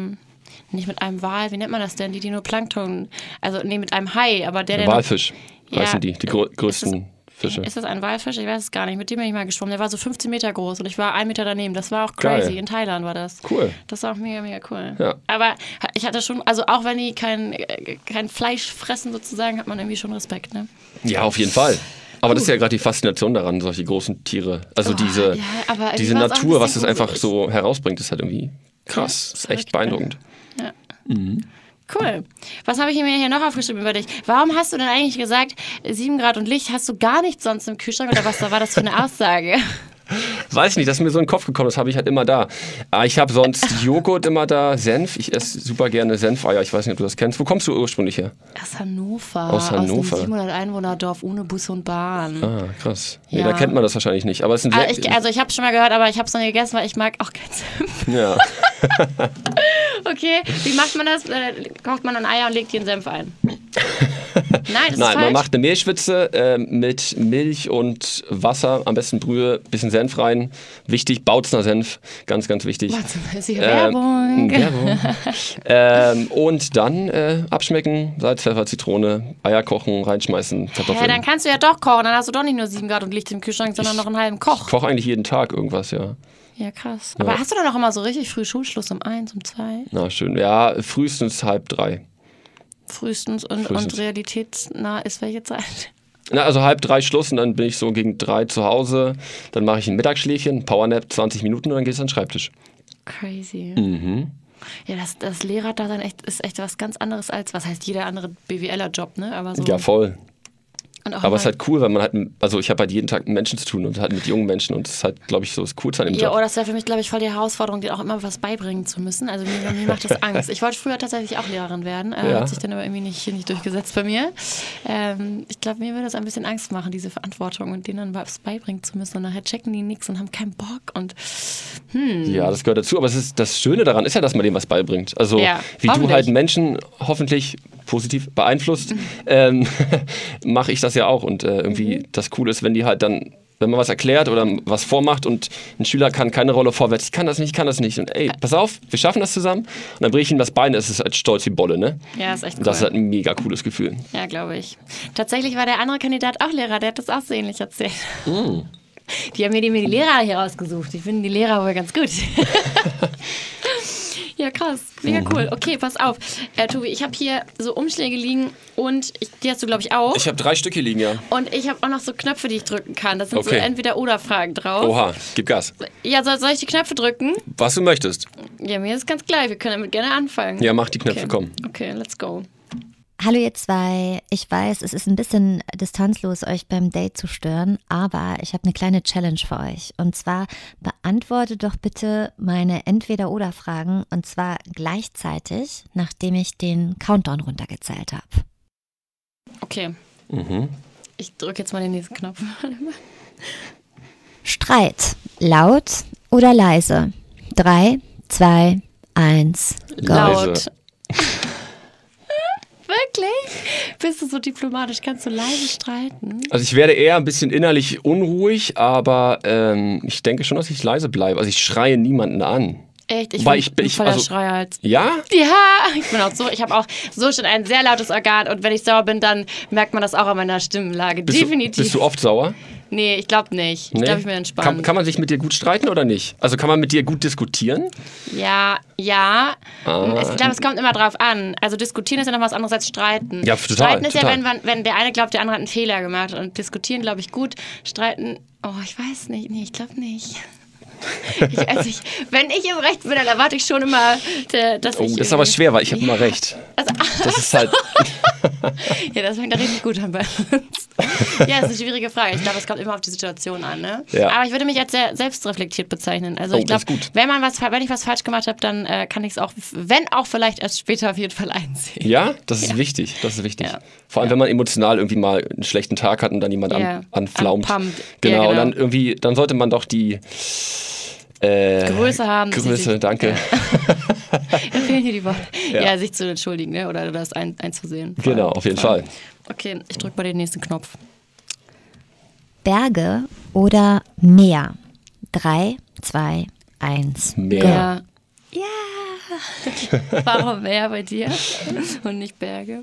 nicht mit einem Wal, wie nennt man das denn? Die nur Plankton, also nee, mit einem Hai, aber der Walfisch heißen die größten Fische. Ist das ein Walfisch? Ich weiß es gar nicht. Mit dem bin ich mal geschwommen. Der war so 15 Meter groß und ich war 1 Meter daneben. Das war auch crazy. Geil. In Thailand war das. Cool. Das war auch mega, mega cool. Ja. Aber ich hatte schon, also auch wenn die kein Fleisch fressen sozusagen, hat man irgendwie schon Respekt, ne? Ja, auf jeden Fall. Aber das ist ja gerade die Faszination daran, solche großen Tiere. Also diese Natur, was es einfach so herausbringt, ist halt irgendwie krass. Ja, ist echt beeindruckend. Ja. Cool. Was habe ich mir hier noch aufgeschrieben über dich? Warum hast du denn eigentlich gesagt, 7 Grad und Licht, hast du gar nichts sonst im Kühlschrank oder was war das für eine Aussage? Weiß nicht, das ist mir so in den Kopf gekommen, das habe ich halt immer da. Ich habe sonst Joghurt immer da, Senf, ich esse super gerne Senfeier, ich weiß nicht, ob du das kennst. Wo kommst du ursprünglich her? Aus Hannover. Aus Hannover. Aus einem 700-Einwohner-Dorf ohne Bus und Bahn. Ah, krass. Nee, Ja. da kennt man das wahrscheinlich nicht. Aber es ist ein Also ich habe es schon mal gehört, aber ich habe es noch nie gegessen, weil ich mag auch kein Senf. Ja. Okay, wie macht man das? Kocht man dann Eier und legt die in Senf ein? Nein, das ist Nein, falsch. man macht eine Mehlschwitze mit Milch und Wasser, am besten Brühe, bisschen Senf rein. Wichtig, Bautzner Senf, ganz, ganz wichtig. Warte, ist hier Werbung. Und dann abschmecken, Salz, Pfeffer, Zitrone, Eier kochen, reinschmeißen, Kartoffeln. Ja, dann kannst du ja doch kochen, dann hast du doch nicht nur 7 Grad und Licht im Kühlschrank, sondern noch einen halben Koch. Ich koche eigentlich jeden Tag irgendwas, ja. Ja, krass. Aber hast du dann auch immer so richtig früh Schulschluss um 1, um 2? Na, schön. Ja, frühestens 2:30. Frühestens und realitätsnah ist welche Zeit? Na, also 2:30 Schluss und dann bin ich so gegen 3 zu Hause. Dann mache ich ein Mittagsschläfchen, Powernap, 20 Minuten und dann geht's an den Schreibtisch. Crazy. Mhm. Ja, das Lehrerdasein ist echt was ganz anderes als, was heißt jeder andere BWLer-Job, ne? Aber so. Ja, voll. Und auch Aber es ist halt cool, weil man halt, also ich habe halt jeden Tag mit Menschen zu tun und halt mit jungen Menschen und es ist halt, glaube ich, so das Coolste an dem ja, Job. oh, das wäre für mich, glaube ich, voll die Herausforderung, dir auch immer was beibringen zu müssen. Also mir macht das Angst. Ich wollte früher tatsächlich auch Lehrerin werden, hat sich dann aber irgendwie nicht durchgesetzt bei mir. Ich glaube, mir würde das ein bisschen Angst machen, diese Verantwortung und denen dann was beibringen zu müssen und nachher checken die nichts und haben keinen Bock und Ja, das gehört dazu, aber das Schöne daran ist ja, dass man dem was beibringt. Also Ja, wie du hoffentlich. halt Menschen hoffentlich positiv beeinflusst, mache ich das ja auch und irgendwie das Coole ist, wenn die halt dann, wenn man was erklärt oder was vormacht und ein Schüler kann keine Rolle vorwärts, ich kann das nicht und ey, pass auf, wir schaffen das zusammen und dann bringe ich ihm das Bein, es ist halt stolz wie Bolle, ne? ja, ist echt cool. Und das ist halt ein mega cooles Gefühl. Ja, glaube ich. Tatsächlich war der andere Kandidat auch Lehrer, der hat das auch so ähnlich erzählt. Die haben mir die Lehrer hier rausgesucht. Ich finde die Lehrer wohl ganz gut. Ja, krass. Mega cool. Okay, pass auf. Tobi, ich habe hier so Umschläge liegen und die hast du, glaube ich, auch. Ich habe 3 Stück hier liegen, ja. Und ich habe auch noch so Knöpfe, die ich drücken kann. Das sind so Okay. Entweder-Oder-Fragen drauf. Oha, gib Gas. Ja, soll ich die Knöpfe drücken? Was du möchtest. Ja, mir ist ganz gleich. Wir können damit gerne anfangen. Ja, mach die Knöpfe, Okay. komm. Okay, let's go. Hallo ihr zwei, ich weiß, es ist ein bisschen distanzlos, euch beim Date zu stören, aber ich habe eine kleine Challenge für euch. Und zwar beantwortet doch bitte meine Entweder-Oder-Fragen und zwar gleichzeitig, nachdem ich den Countdown runtergezählt habe. Okay. Mhm. Ich drücke jetzt mal den nächsten Knopf. Streit, laut oder leise? 3, 2, 1, go. Leise. Laut. Wirklich? Bist du so diplomatisch? Kannst du leise streiten? Also ich werde eher ein bisschen innerlich unruhig, aber ich denke schon, dass ich leise bleibe. Also ich schreie niemanden an. Echt? Ich Wobei bin voller also- Schreihals. Ja? Ja, ich bin auch so. Ich habe auch so schon ein sehr lautes Organ und wenn ich sauer bin, dann merkt man das auch an meiner Stimmenlage. Definitiv. Bist du oft sauer? Nee, ich glaube nicht. Ich glaube, ich bin entspannt. Kann man sich mit dir gut streiten oder nicht? Also kann man mit dir gut diskutieren? Ja. Ich glaube, es kommt immer drauf an. Also diskutieren ist ja noch was anderes als streiten. Ja, total, Streiten ist total. ja, wenn der eine glaubt, der andere hat einen Fehler gemacht. Und diskutieren, glaube ich, gut. Streiten, ich weiß nicht. Nee, ich glaube nicht. Wenn ich im Recht bin, dann erwarte ich schon immer, dass ich... Das ist aber schwer, weil ich habe immer recht. Also, Das ist halt... ja, das fängt da richtig gut an bei uns. Ja, das ist eine schwierige Frage. Ich glaube, es kommt immer auf die Situation an. Ne? Ja. Aber ich würde mich als sehr selbstreflektiert bezeichnen. Also ich das glaube, ist gut. wenn ich was falsch gemacht habe, dann kann ich es auch, wenn auch vielleicht erst später auf jeden Fall einsehen. Ja, das ist wichtig. Das ist wichtig. Ja. Vor allem, wenn man emotional irgendwie mal einen schlechten Tag hat und dann jemand anflaumt. Anpumpt. Genau, Ja, und dann irgendwie, dann sollte man doch die Größe haben. Größe, danke. Da fehlen hier die Worte. Ja. Ja, sich zu entschuldigen, ne? Oder das einzusehen. Genau, auf jeden Fall. Okay, ich drücke mal den nächsten Knopf. Berge oder Meer? 3, 2, 1, Meer. Ja. Warum Meer bei dir und nicht Berge?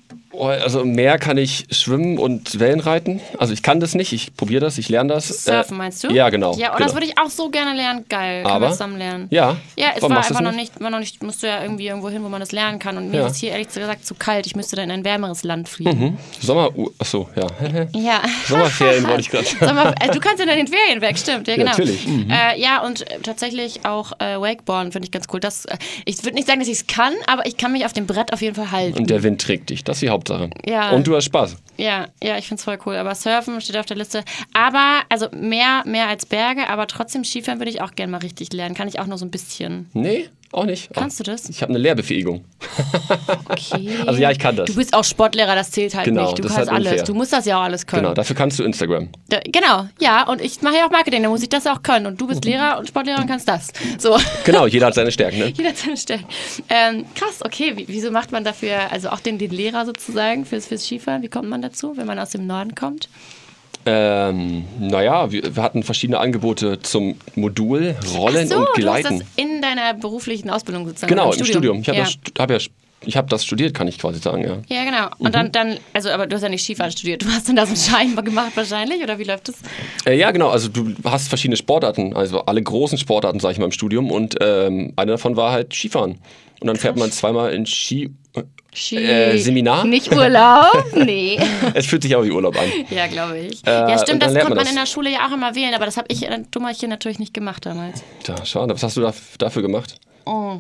Also im Meer kann ich schwimmen und Wellen reiten. Also ich kann das nicht, ich probiere das, ich lerne das. Surfen meinst du? Ja, genau. Ja, das würde ich auch so gerne lernen. Geil, können wir zusammen lernen. Ja, ja, es war einfach noch nicht, musst du ja irgendwie irgendwo hin, wo man das lernen kann. Und mir ist es hier ehrlich gesagt zu kalt. Ich müsste da in ein wärmeres Land fliegen. Achso, ja. Ja. Sommerferien wollte ich gerade. Du kannst ja in den Ferien weg, stimmt. Ja, genau. Natürlich. Ja, und tatsächlich auch Wakeboarden finde ich ganz cool. Ich würde nicht sagen, dass ich es kann, aber ich kann mich auf dem Brett auf jeden Fall halten. Und der Wind trägt dich, das ist die Hauptsache. Ja. Und du hast Spaß. Ja, ich finde es voll cool. Aber Surfen steht auf der Liste. Aber, also mehr als Berge, aber trotzdem Skifahren würde ich auch gerne mal richtig lernen. Kann ich auch nur so ein bisschen. Nee, auch nicht. Kannst du das? Ich habe eine Lehrbefähigung. Okay. Also ja, ich kann das. Du bist auch Sportlehrer, das zählt halt genau, nicht. Du das kannst ist halt alles. unfair. Du musst das ja auch alles können. Genau, dafür kannst du Instagram. Genau, ja. Und ich mache ja auch Marketing, da muss ich das auch können. Und du bist Lehrer und Sportlehrer und kannst das. So. Genau, jeder hat seine Stärken, ne? Jeder hat seine Stärken. Krass, okay. Wieso macht man dafür, also auch den Lehrer sozusagen fürs Skifahren? Wie kommt man dazu, wenn man aus dem Norden kommt? Naja, wir hatten verschiedene Angebote zum Modul Rollen und Gleiten. Du hast das in deiner beruflichen Ausbildung sozusagen. Genau, im Studium. Ich habe das studiert, kann ich quasi sagen, ja. Ja, genau. Und dann, also, aber du hast ja nicht Skifahren studiert. Du hast dann da so einen Schein gemacht wahrscheinlich, oder wie läuft das? Ja, genau. Also du hast verschiedene Sportarten, also alle großen Sportarten, sag ich mal, im Studium. Und eine davon war halt Skifahren. Und dann fährt man zweimal in Seminar. Nicht Urlaub? Nee. Es fühlt sich aber wie Urlaub an. Ja, glaube ich. Ja, stimmt, das konnte man das in der Schule ja auch immer wählen, aber das habe ich Dummerchen natürlich nicht gemacht damals. Ja, schade. Was hast du dafür gemacht? Oh.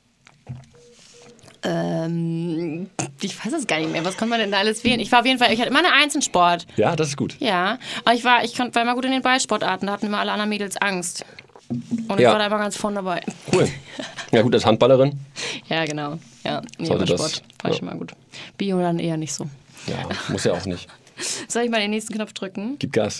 Ich weiß es gar nicht mehr. Was konnte man denn da alles wählen? Ich hatte immer eine Eins in Sport. Ja, das ist gut. Ja, aber ich war immer gut in den Ballsportarten. Da hatten immer alle anderen Mädels Angst. Und ich war da immer ganz vorne dabei. Cool. Ja, gut, als Handballerin. Ja, genau. Ja, Sollte Sport war schon mal gut. Bio dann eher nicht so. Ja, muss ja auch nicht. Soll ich mal den nächsten Knopf drücken? Gib Gas.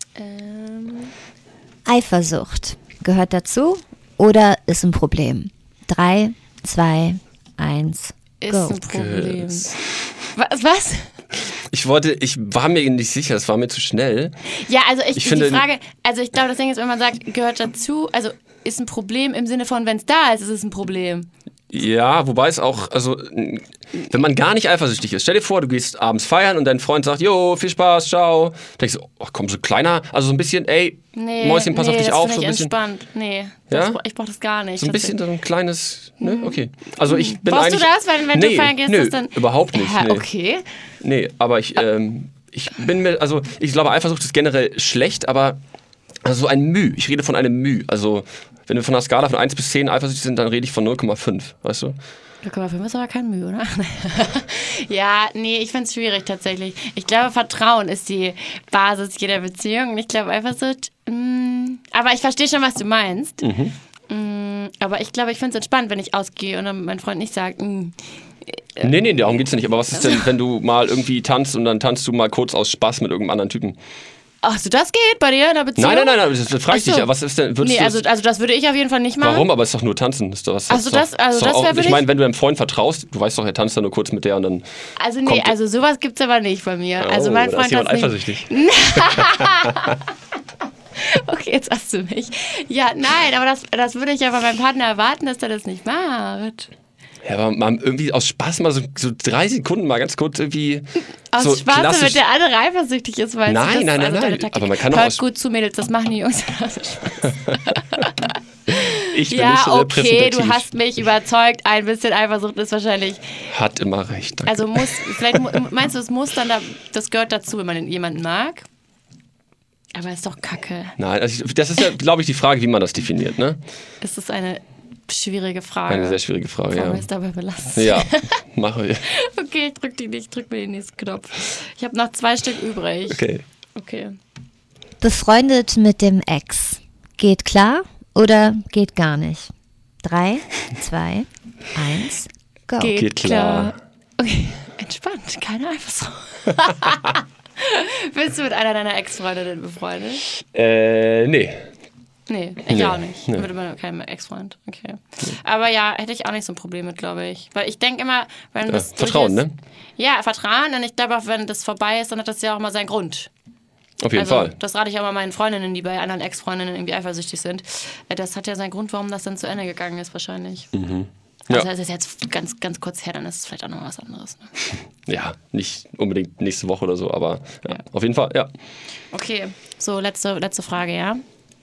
Eifersucht. Gehört dazu oder ist ein Problem? 3, 2, 1, Ist go. ein Problem. Was? Ich war mir nicht sicher, es war mir zu schnell. Ja, also ich finde, die Frage, also ich glaube, das Ding ist, wenn man sagt, gehört dazu, also ist ein Problem im Sinne von, wenn es da ist, ist es ein Problem. Ja, wobei es auch, also wenn man gar nicht eifersüchtig ist, stell dir vor, du gehst abends feiern und dein Freund sagt, jo, viel Spaß, ciao. Dann denkst du, ach komm, so kleiner, also so ein bisschen, ey, Mäuschen, pass auf dich auf. Das so ein bisschen entspannt. Nee, ja? Ich brauch das gar nicht. So ein bisschen so ein kleines, ne, okay. Also ich bin Brauchst eigentlich... du das, wenn du feiern gehst? Nö, dann überhaupt nicht. Ja, Nee. okay. Nee, aber ich bin mir, also ich glaube, Eifersucht ist generell schlecht, aber also so ein Müh, ich rede von einem Müh, also wenn wir von einer Skala von 1 bis 10 eifersüchtig sind, dann rede ich von 0,5, weißt du? 0,5 ist aber kein Mühe, oder? Ja, nee, ich finde es schwierig tatsächlich. Ich glaube, Vertrauen ist die Basis jeder Beziehung. Und ich glaube, Eifersucht, aber ich verstehe schon, was du meinst. Aber ich glaube, ich finde es entspannt, wenn ich ausgehe und dann mein Freund nicht sagt, Nee, darum geht's ja nicht. Aber was ist denn, wenn du mal irgendwie tanzt und dann tanzt du mal kurz aus Spaß mit irgendeinem anderen Typen? Ach so, das geht bei dir in der Beziehung? Nein, das frage ich dich. Was ist denn, nee, also das würde ich auf jeden Fall nicht machen. Warum? Aber es ist doch nur tanzen. Ist doch was, das wäre ich meine, wenn du deinem Freund vertraust, du weißt doch, er tanzt da nur kurz mit der und dann... Also nee, also sowas gibt's aber nicht bei mir. Also mein Freund da ist jemand eifersüchtig. Okay, jetzt hast du mich. Ja, nein, aber das würde ich ja bei meinem Partner erwarten, dass er das nicht macht. Ja, aber mal irgendwie aus Spaß mal so 3 Sekunden mal ganz kurz irgendwie aus so Spaß, klassisch. damit der andere eifersüchtig ist, weil Nein. Aber man kann doch Hört gut zu, Mädels, das machen die Jungs. Ich bin ja, nicht okay, du repräsentativ. hast mich überzeugt. Ein bisschen Eifersucht ist wahrscheinlich... Hat immer recht. Danke. Also vielleicht meinst du, es muss dann das gehört dazu, wenn man jemanden mag? Aber ist doch Kacke. Nein, also das ist ja, glaube ich, die Frage, wie man das definiert, ne? Das ist eine schwierige Frage. Eine sehr schwierige Frage, Wollen ja. wir es dabei belassen? Ja, mache ich. Okay, ich drück mir den nächsten Knopf. Ich habe noch 2 Stück übrig. Okay. Befreundet mit dem Ex. Geht klar oder geht gar nicht? 3, 2, 1, go. Geht klar. Okay, entspannt, keine Eifersucht. Bist du mit einer deiner Ex-Freundinnen befreundet? Nee. Nee, ich auch nicht. Nee. Mit keinem Ex-Freund. Okay. Aber ja, hätte ich auch nicht so ein Problem mit, glaube ich. Weil ich denke immer, wenn das Vertrauen, ist, ne? Ja, Vertrauen. Und ich glaube auch, wenn das vorbei ist, dann hat das ja auch mal seinen Grund. Auf jeden Fall. Das rate ich auch mal meinen Freundinnen, die bei anderen Ex-Freundinnen irgendwie eifersüchtig sind. Das hat ja seinen Grund, warum das dann zu Ende gegangen ist, wahrscheinlich. Ja. Also das ist jetzt ganz, ganz kurz her, dann ist es vielleicht auch noch was anderes. Ne? Ja, nicht unbedingt nächste Woche oder so, aber ja, auf jeden Fall, ja. Okay, so letzte Frage, ja?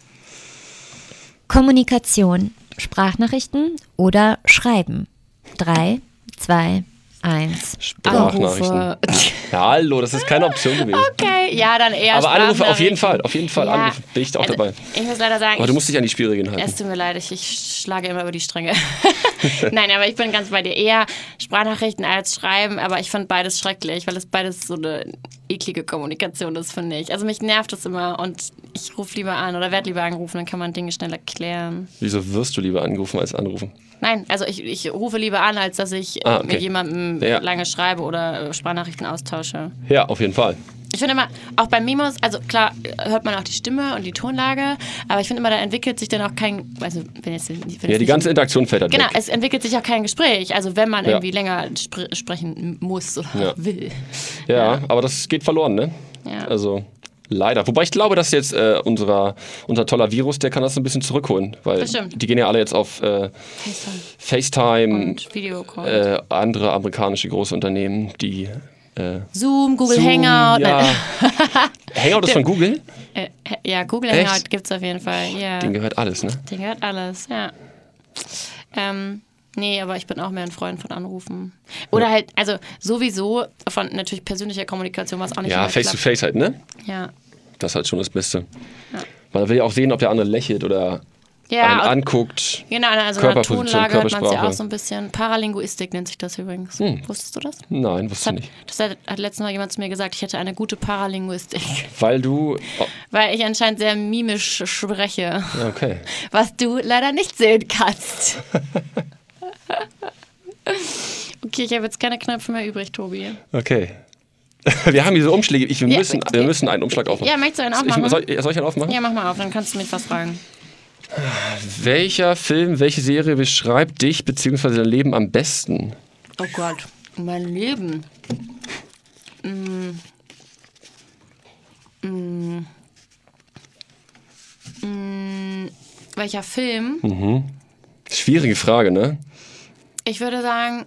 Kommunikation, Sprachnachrichten oder Schreiben? 3, 2, 1. Sprachnachrichten. Ja, hallo, das ist keine Option gewesen. Okay, ja, dann eher Aber Anrufe, auf jeden Sprachnachrichten. Fall, Ja, Anrufe, bin ich auch also, dabei. Ich muss leider sagen, Aber du musst dich an die Spielregeln halten. es tut mir leid, ich schlage immer über die Stränge. Nein, aber ich bin ganz bei dir. Eher Sprachnachrichten als Schreiben, aber ich fand beides schrecklich, weil es beides so eine eklige Kommunikation ist, finde ich. Also mich nervt das immer und ich rufe lieber an oder werde lieber angerufen, dann kann man Dinge schneller klären. Wieso wirst du lieber angerufen als anrufen? Nein, also ich rufe lieber an, als dass ich mit jemandem lange schreibe oder Sprachnachrichten austausche. Ja, auf jeden Fall. Ich finde immer, auch bei Memos, also klar hört man auch die Stimme und die Tonlage, aber ich finde immer, da entwickelt sich dann auch kein, also wenn jetzt Die ganze Interaktion fällt halt Genau, weg. es entwickelt sich auch kein Gespräch, also wenn man irgendwie länger sprechen muss oder will. Ja, aber das geht verloren, ne? Ja. Also leider. Wobei ich glaube, dass jetzt unser toller Virus, der kann das ein bisschen zurückholen, weil Das stimmt. die gehen ja alle jetzt auf FaceTime Und Videocall. andere amerikanische große Unternehmen, die Zoom, Google Zoom, Hangout. ja. Hangout ist von Google? Ja, Google Echt? Hangout gibt es auf jeden Fall. Ja. Denen gehört alles, ne? Den gehört alles, ja. Nee, aber ich bin auch mehr ein Freund von Anrufen. Oder halt, also sowieso von natürlich persönlicher Kommunikation, was auch nicht Ja, immer face to face halt, ne? klappt. Ja. Das ist halt schon das Beste. Man will ja auch sehen, ob der andere lächelt oder einen Ja, und, anguckt. genau, also in der Körperposition, Tonlage hört man es ja Körpersprache. auch so ein bisschen. Paralinguistik nennt sich das übrigens. Wusstest du das? Nein, wusste ich nicht. Das hat letztes Mal jemand zu mir gesagt, ich hätte eine gute Paralinguistik. Weil du... Oh, Weil ich anscheinend sehr mimisch spreche. ja, okay. Was du leider nicht sehen kannst. Okay, ich habe jetzt keine Knöpfe mehr übrig, Tobi. Okay. Wir haben diese Umschläge. Wir müssen einen Umschlag aufmachen. Ja, möchtest du einen aufmachen? Soll ich einen aufmachen? Ja, mach mal auf, dann kannst du mich was fragen. Welcher Film, welche Serie beschreibt dich bzw. dein Leben am besten? Oh Gott, mein Leben. Welcher Film? Schwierige Frage, ne? Ich würde sagen,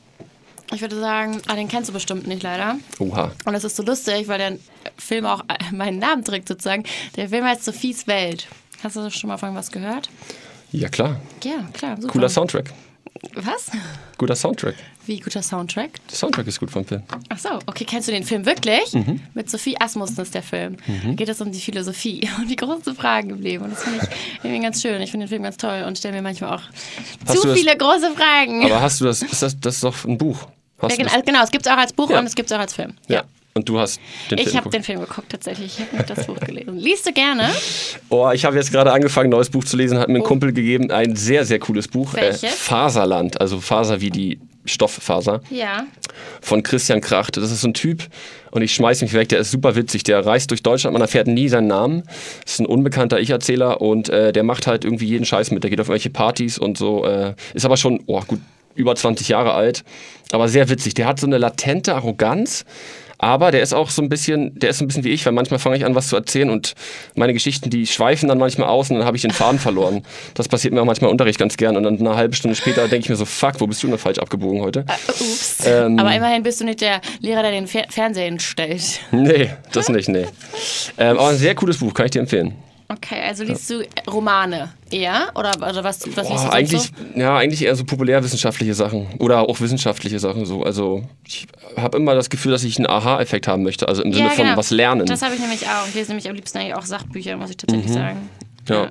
den kennst du bestimmt nicht leider. Oha. Und das ist so lustig, weil der Film auch meinen Namen trägt sozusagen. Der Film heißt Sophies Welt. Hast du schon mal von was gehört? Ja, klar. Ja, klar, super. Cooler Soundtrack. Was? Guter Soundtrack. Wie guter Soundtrack? Der Soundtrack ist gut vom Film. Ach so, okay, kennst du den Film wirklich? Mit Sophie Asmussen ist der Film. Da geht es um die Philosophie und die großen Fragen im Leben. Und das finde ich irgendwie ganz schön. Ich finde den Film ganz toll und stelle mir manchmal auch viele große Fragen. Aber hast du das, das ist doch ein Buch. Hast Ja, du das? genau, es gibt es auch als Buch Ja. und es gibt es auch als Film. Ja. Und du hast den Film Ich habe geguckt. den Film geguckt, tatsächlich. Ich habe nicht das Buch gelesen. Liest du gerne? Oh, ich habe jetzt gerade angefangen, ein neues Buch zu lesen, hat mir ein Kumpel gegeben. Ein sehr, sehr cooles Buch. Welches? Faserland, also Faser wie die Stofffaser. Ja. Von Christian Kracht. Das ist so ein Typ, und ich schmeiß mich weg, der ist super witzig. Der reist durch Deutschland, man erfährt nie seinen Namen. Das ist ein unbekannter Ich-Erzähler und der macht halt irgendwie jeden Scheiß mit. Der geht auf irgendwelche Partys und so. Ist aber schon, gut, über 20 Jahre alt, aber sehr witzig. Der hat so eine latente Arroganz, aber der ist auch so ein bisschen wie ich, weil manchmal fange ich an, was zu erzählen und meine Geschichten, die schweifen dann manchmal aus und dann habe ich den Faden verloren. Das passiert mir auch manchmal im Unterricht ganz gern und dann eine halbe Stunde später denke ich mir so, fuck, wo bist du denn falsch abgebogen heute? Ups. Aber immerhin bist du nicht der Lehrer, der den Fernsehen stellt. Nee, das nicht, nee. Aber ein sehr cooles Buch, kann ich dir empfehlen. Okay, also liest du Romane eher? Oder was liest du sonst Eigentlich, so? ja, eigentlich eher so populärwissenschaftliche Sachen oder auch wissenschaftliche Sachen. So. Also ich habe immer das Gefühl, dass ich einen Aha-Effekt haben möchte, also im Sinne von was lernen. Das habe ich nämlich auch. Ich lese nämlich am liebsten eigentlich auch Sachbücher, muss ich tatsächlich sagen. Ja.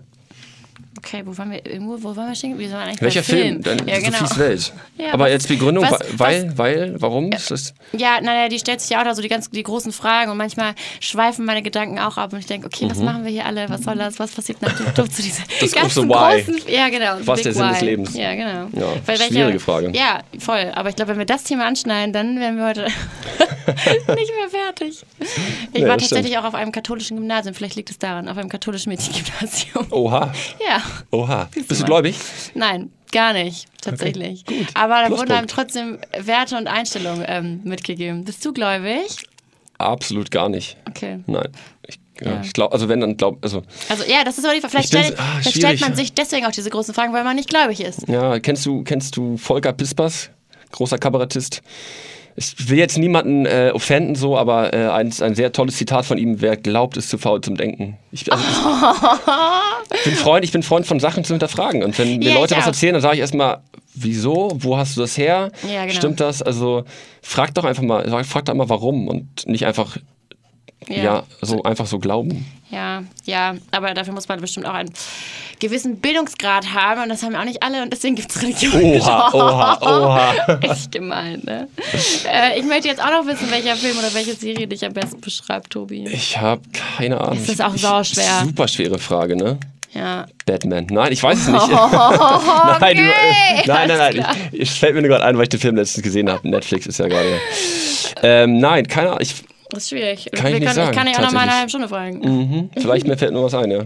Okay, wo waren wir stehen? Wir waren eigentlich Welcher bei Film? Film? Ja, genau. Sophies Welt. Ja, aber jetzt Begründung, was- warum? Ist das? Ja, naja, die stellt sich ja auch da so die großen Fragen und manchmal schweifen meine Gedanken auch ab und ich denke, okay, was machen wir hier alle? Was soll das? Was passiert nach dem Tod zu dieser Das ganzen große Why. großen... Ja, genau. Was Big der Sinn Why. des Lebens? Ja, genau. Ja, schwierige Frage. Ja, voll. Aber ich glaube, wenn wir das Thema anschneiden, dann wären wir heute nicht mehr fertig. Ich Nee, war das tatsächlich auch auf einem katholischen Gymnasium. Vielleicht liegt es daran, auf einem katholischen Mädchengymnasium. Oha, Ja. oha. Bist du mal. gläubig? Nein, gar nicht, tatsächlich. gut. Aber da Pluspunkt. wurden einem trotzdem Werte und Einstellungen mitgegeben. Bist du gläubig? absolut gar nicht. Okay. Nein. Ich glaube, also wenn, dann also ja, das ist aber die Frage. Vielleicht stellt man sich deswegen auch diese großen Fragen, weil man nicht gläubig ist. Ja, kennst du Volker Pispers? Großer Kabarettist. Ich will jetzt niemanden offenden, so, aber ein sehr tolles Zitat von ihm: Wer glaubt, ist zu faul zum Denken. Ich bin Freund von Sachen zu hinterfragen. Und wenn mir Leute was erzählen, dann sage ich erstmal, wieso? Wo hast du das her? Ja, genau. Stimmt das? Also frag doch einfach mal warum und nicht einfach einfach so glauben. Ja, aber dafür muss man bestimmt auch einen gewissen Bildungsgrad haben und das haben auch nicht alle und deswegen gibt es Religion. Oha. Echt gemein, ne? Ich möchte jetzt auch noch wissen, welcher Film oder welche Serie dich am besten beschreibt, Tobi. Ich habe keine Ahnung. Das ist auch sauschwer. Super schwere Frage, ne? Ja. Batman. Nein, ich weiß es nicht. Okay. Nein. Es fällt mir nur gerade ein, weil ich den Film letztens gesehen habe. Netflix ist ja gerade. Nein, keine Ahnung. Das ist schwierig. Ich kann dich auch noch mal eine halbe Stunde fragen. Vielleicht mir fällt nur was ein, ja.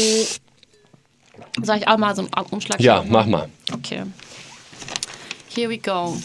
Soll ich auch mal so einen Umschlag Ja, machen? mach mal. Okay. Here we go.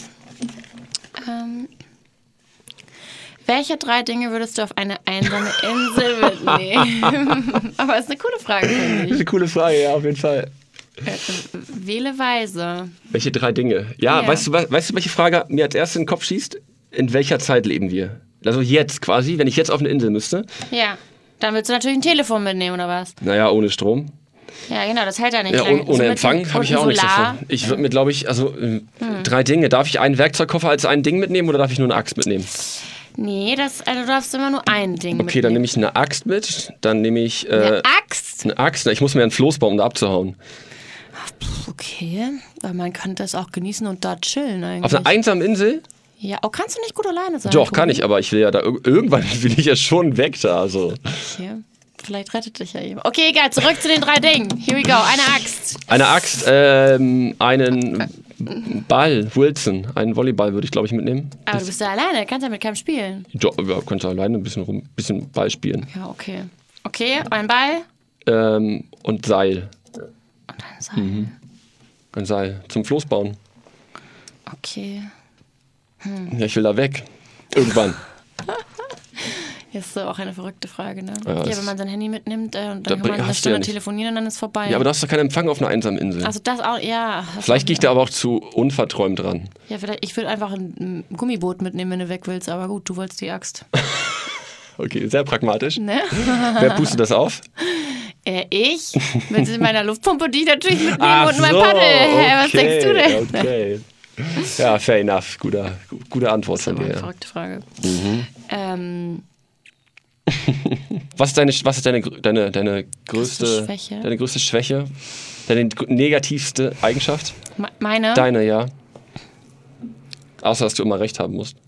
Welche 3 Dinge würdest du auf eine einsame Insel mitnehmen? Aber das ist eine coole Frage, finde Das ist ich. eine coole Frage, ja, auf jeden Fall. Wähle weise. Welche 3 Dinge? Ja, Ja. Weißt du, welche Frage mir als erstes in den Kopf schießt? In welcher Zeit leben wir? Also jetzt quasi, wenn ich jetzt auf eine Insel müsste. Ja. Dann willst du natürlich ein Telefon mitnehmen, oder was? Naja, ohne Strom. Ja, genau, das hält ja nicht Ja, lange. ohne Empfang habe ich ja auch nichts Solar. davon. Ich würde mir, glaube ich, 3 Dinge. Darf ich einen Werkzeugkoffer als ein Ding mitnehmen oder darf ich nur eine Axt mitnehmen? Nee, du darfst immer nur ein Ding mitnehmen. Okay, dann nehme ich eine Axt mit. Dann nehme ich Eine Axt? eine Axt. Ich muss mir einen Floß bauen, um da abzuhauen. Okay, aber man könnte es auch genießen und da chillen eigentlich. Auf einer einsamen Insel? Ja, kannst du nicht gut alleine sein? Doch, kann Tobi? ich, aber ich will ja da irgendwann will ich ja schon weg da. Also. Okay. Vielleicht rettet dich ja jemand. Okay, egal, zurück zu den 3 Dingen. Here we go. Eine Axt. Eine Axt, einen Ball, Wilson, einen Volleyball würde ich, glaube ich, mitnehmen. Aber du bist ja alleine, kannst ja mit keinem spielen. Ja, kannst du alleine ein bisschen Ball spielen. Ja, okay. Okay, ein Ball Und Seil. und ein Seil. Ein Seil zum Floß bauen. Okay. Ja, ich will da weg. Irgendwann. Das ist so auch eine verrückte Frage, ne? Ja, Ja, wenn man sein Handy mitnimmt und dann Da kann man eine hast du ja Stunde nicht. telefonieren und dann ist vorbei. Ja, aber du hast doch keinen Empfang auf einer einsamen Insel. Also das auch, ja. Vielleicht gehe ich da aber auch zu unverträumt ran. Ja, vielleicht, ich würde einfach ein Gummiboot mitnehmen, wenn du weg willst, aber gut, du wolltest die Axt. Okay, sehr pragmatisch. Ne? Wer pustet das auf? Ich? Mit meiner Luftpumpe, die ich natürlich mitnehme und mein Paddel. Hä, was denkst du denn? Okay. Ja, fair enough. Gute Antwort Das ist von aber dir. eine Ja. verrückte Frage. Was ist deine größte Schwäche? Deine größte Schwäche? Deine negativste Eigenschaft? Meine? Deine, ja. Außer, dass du immer recht haben musst.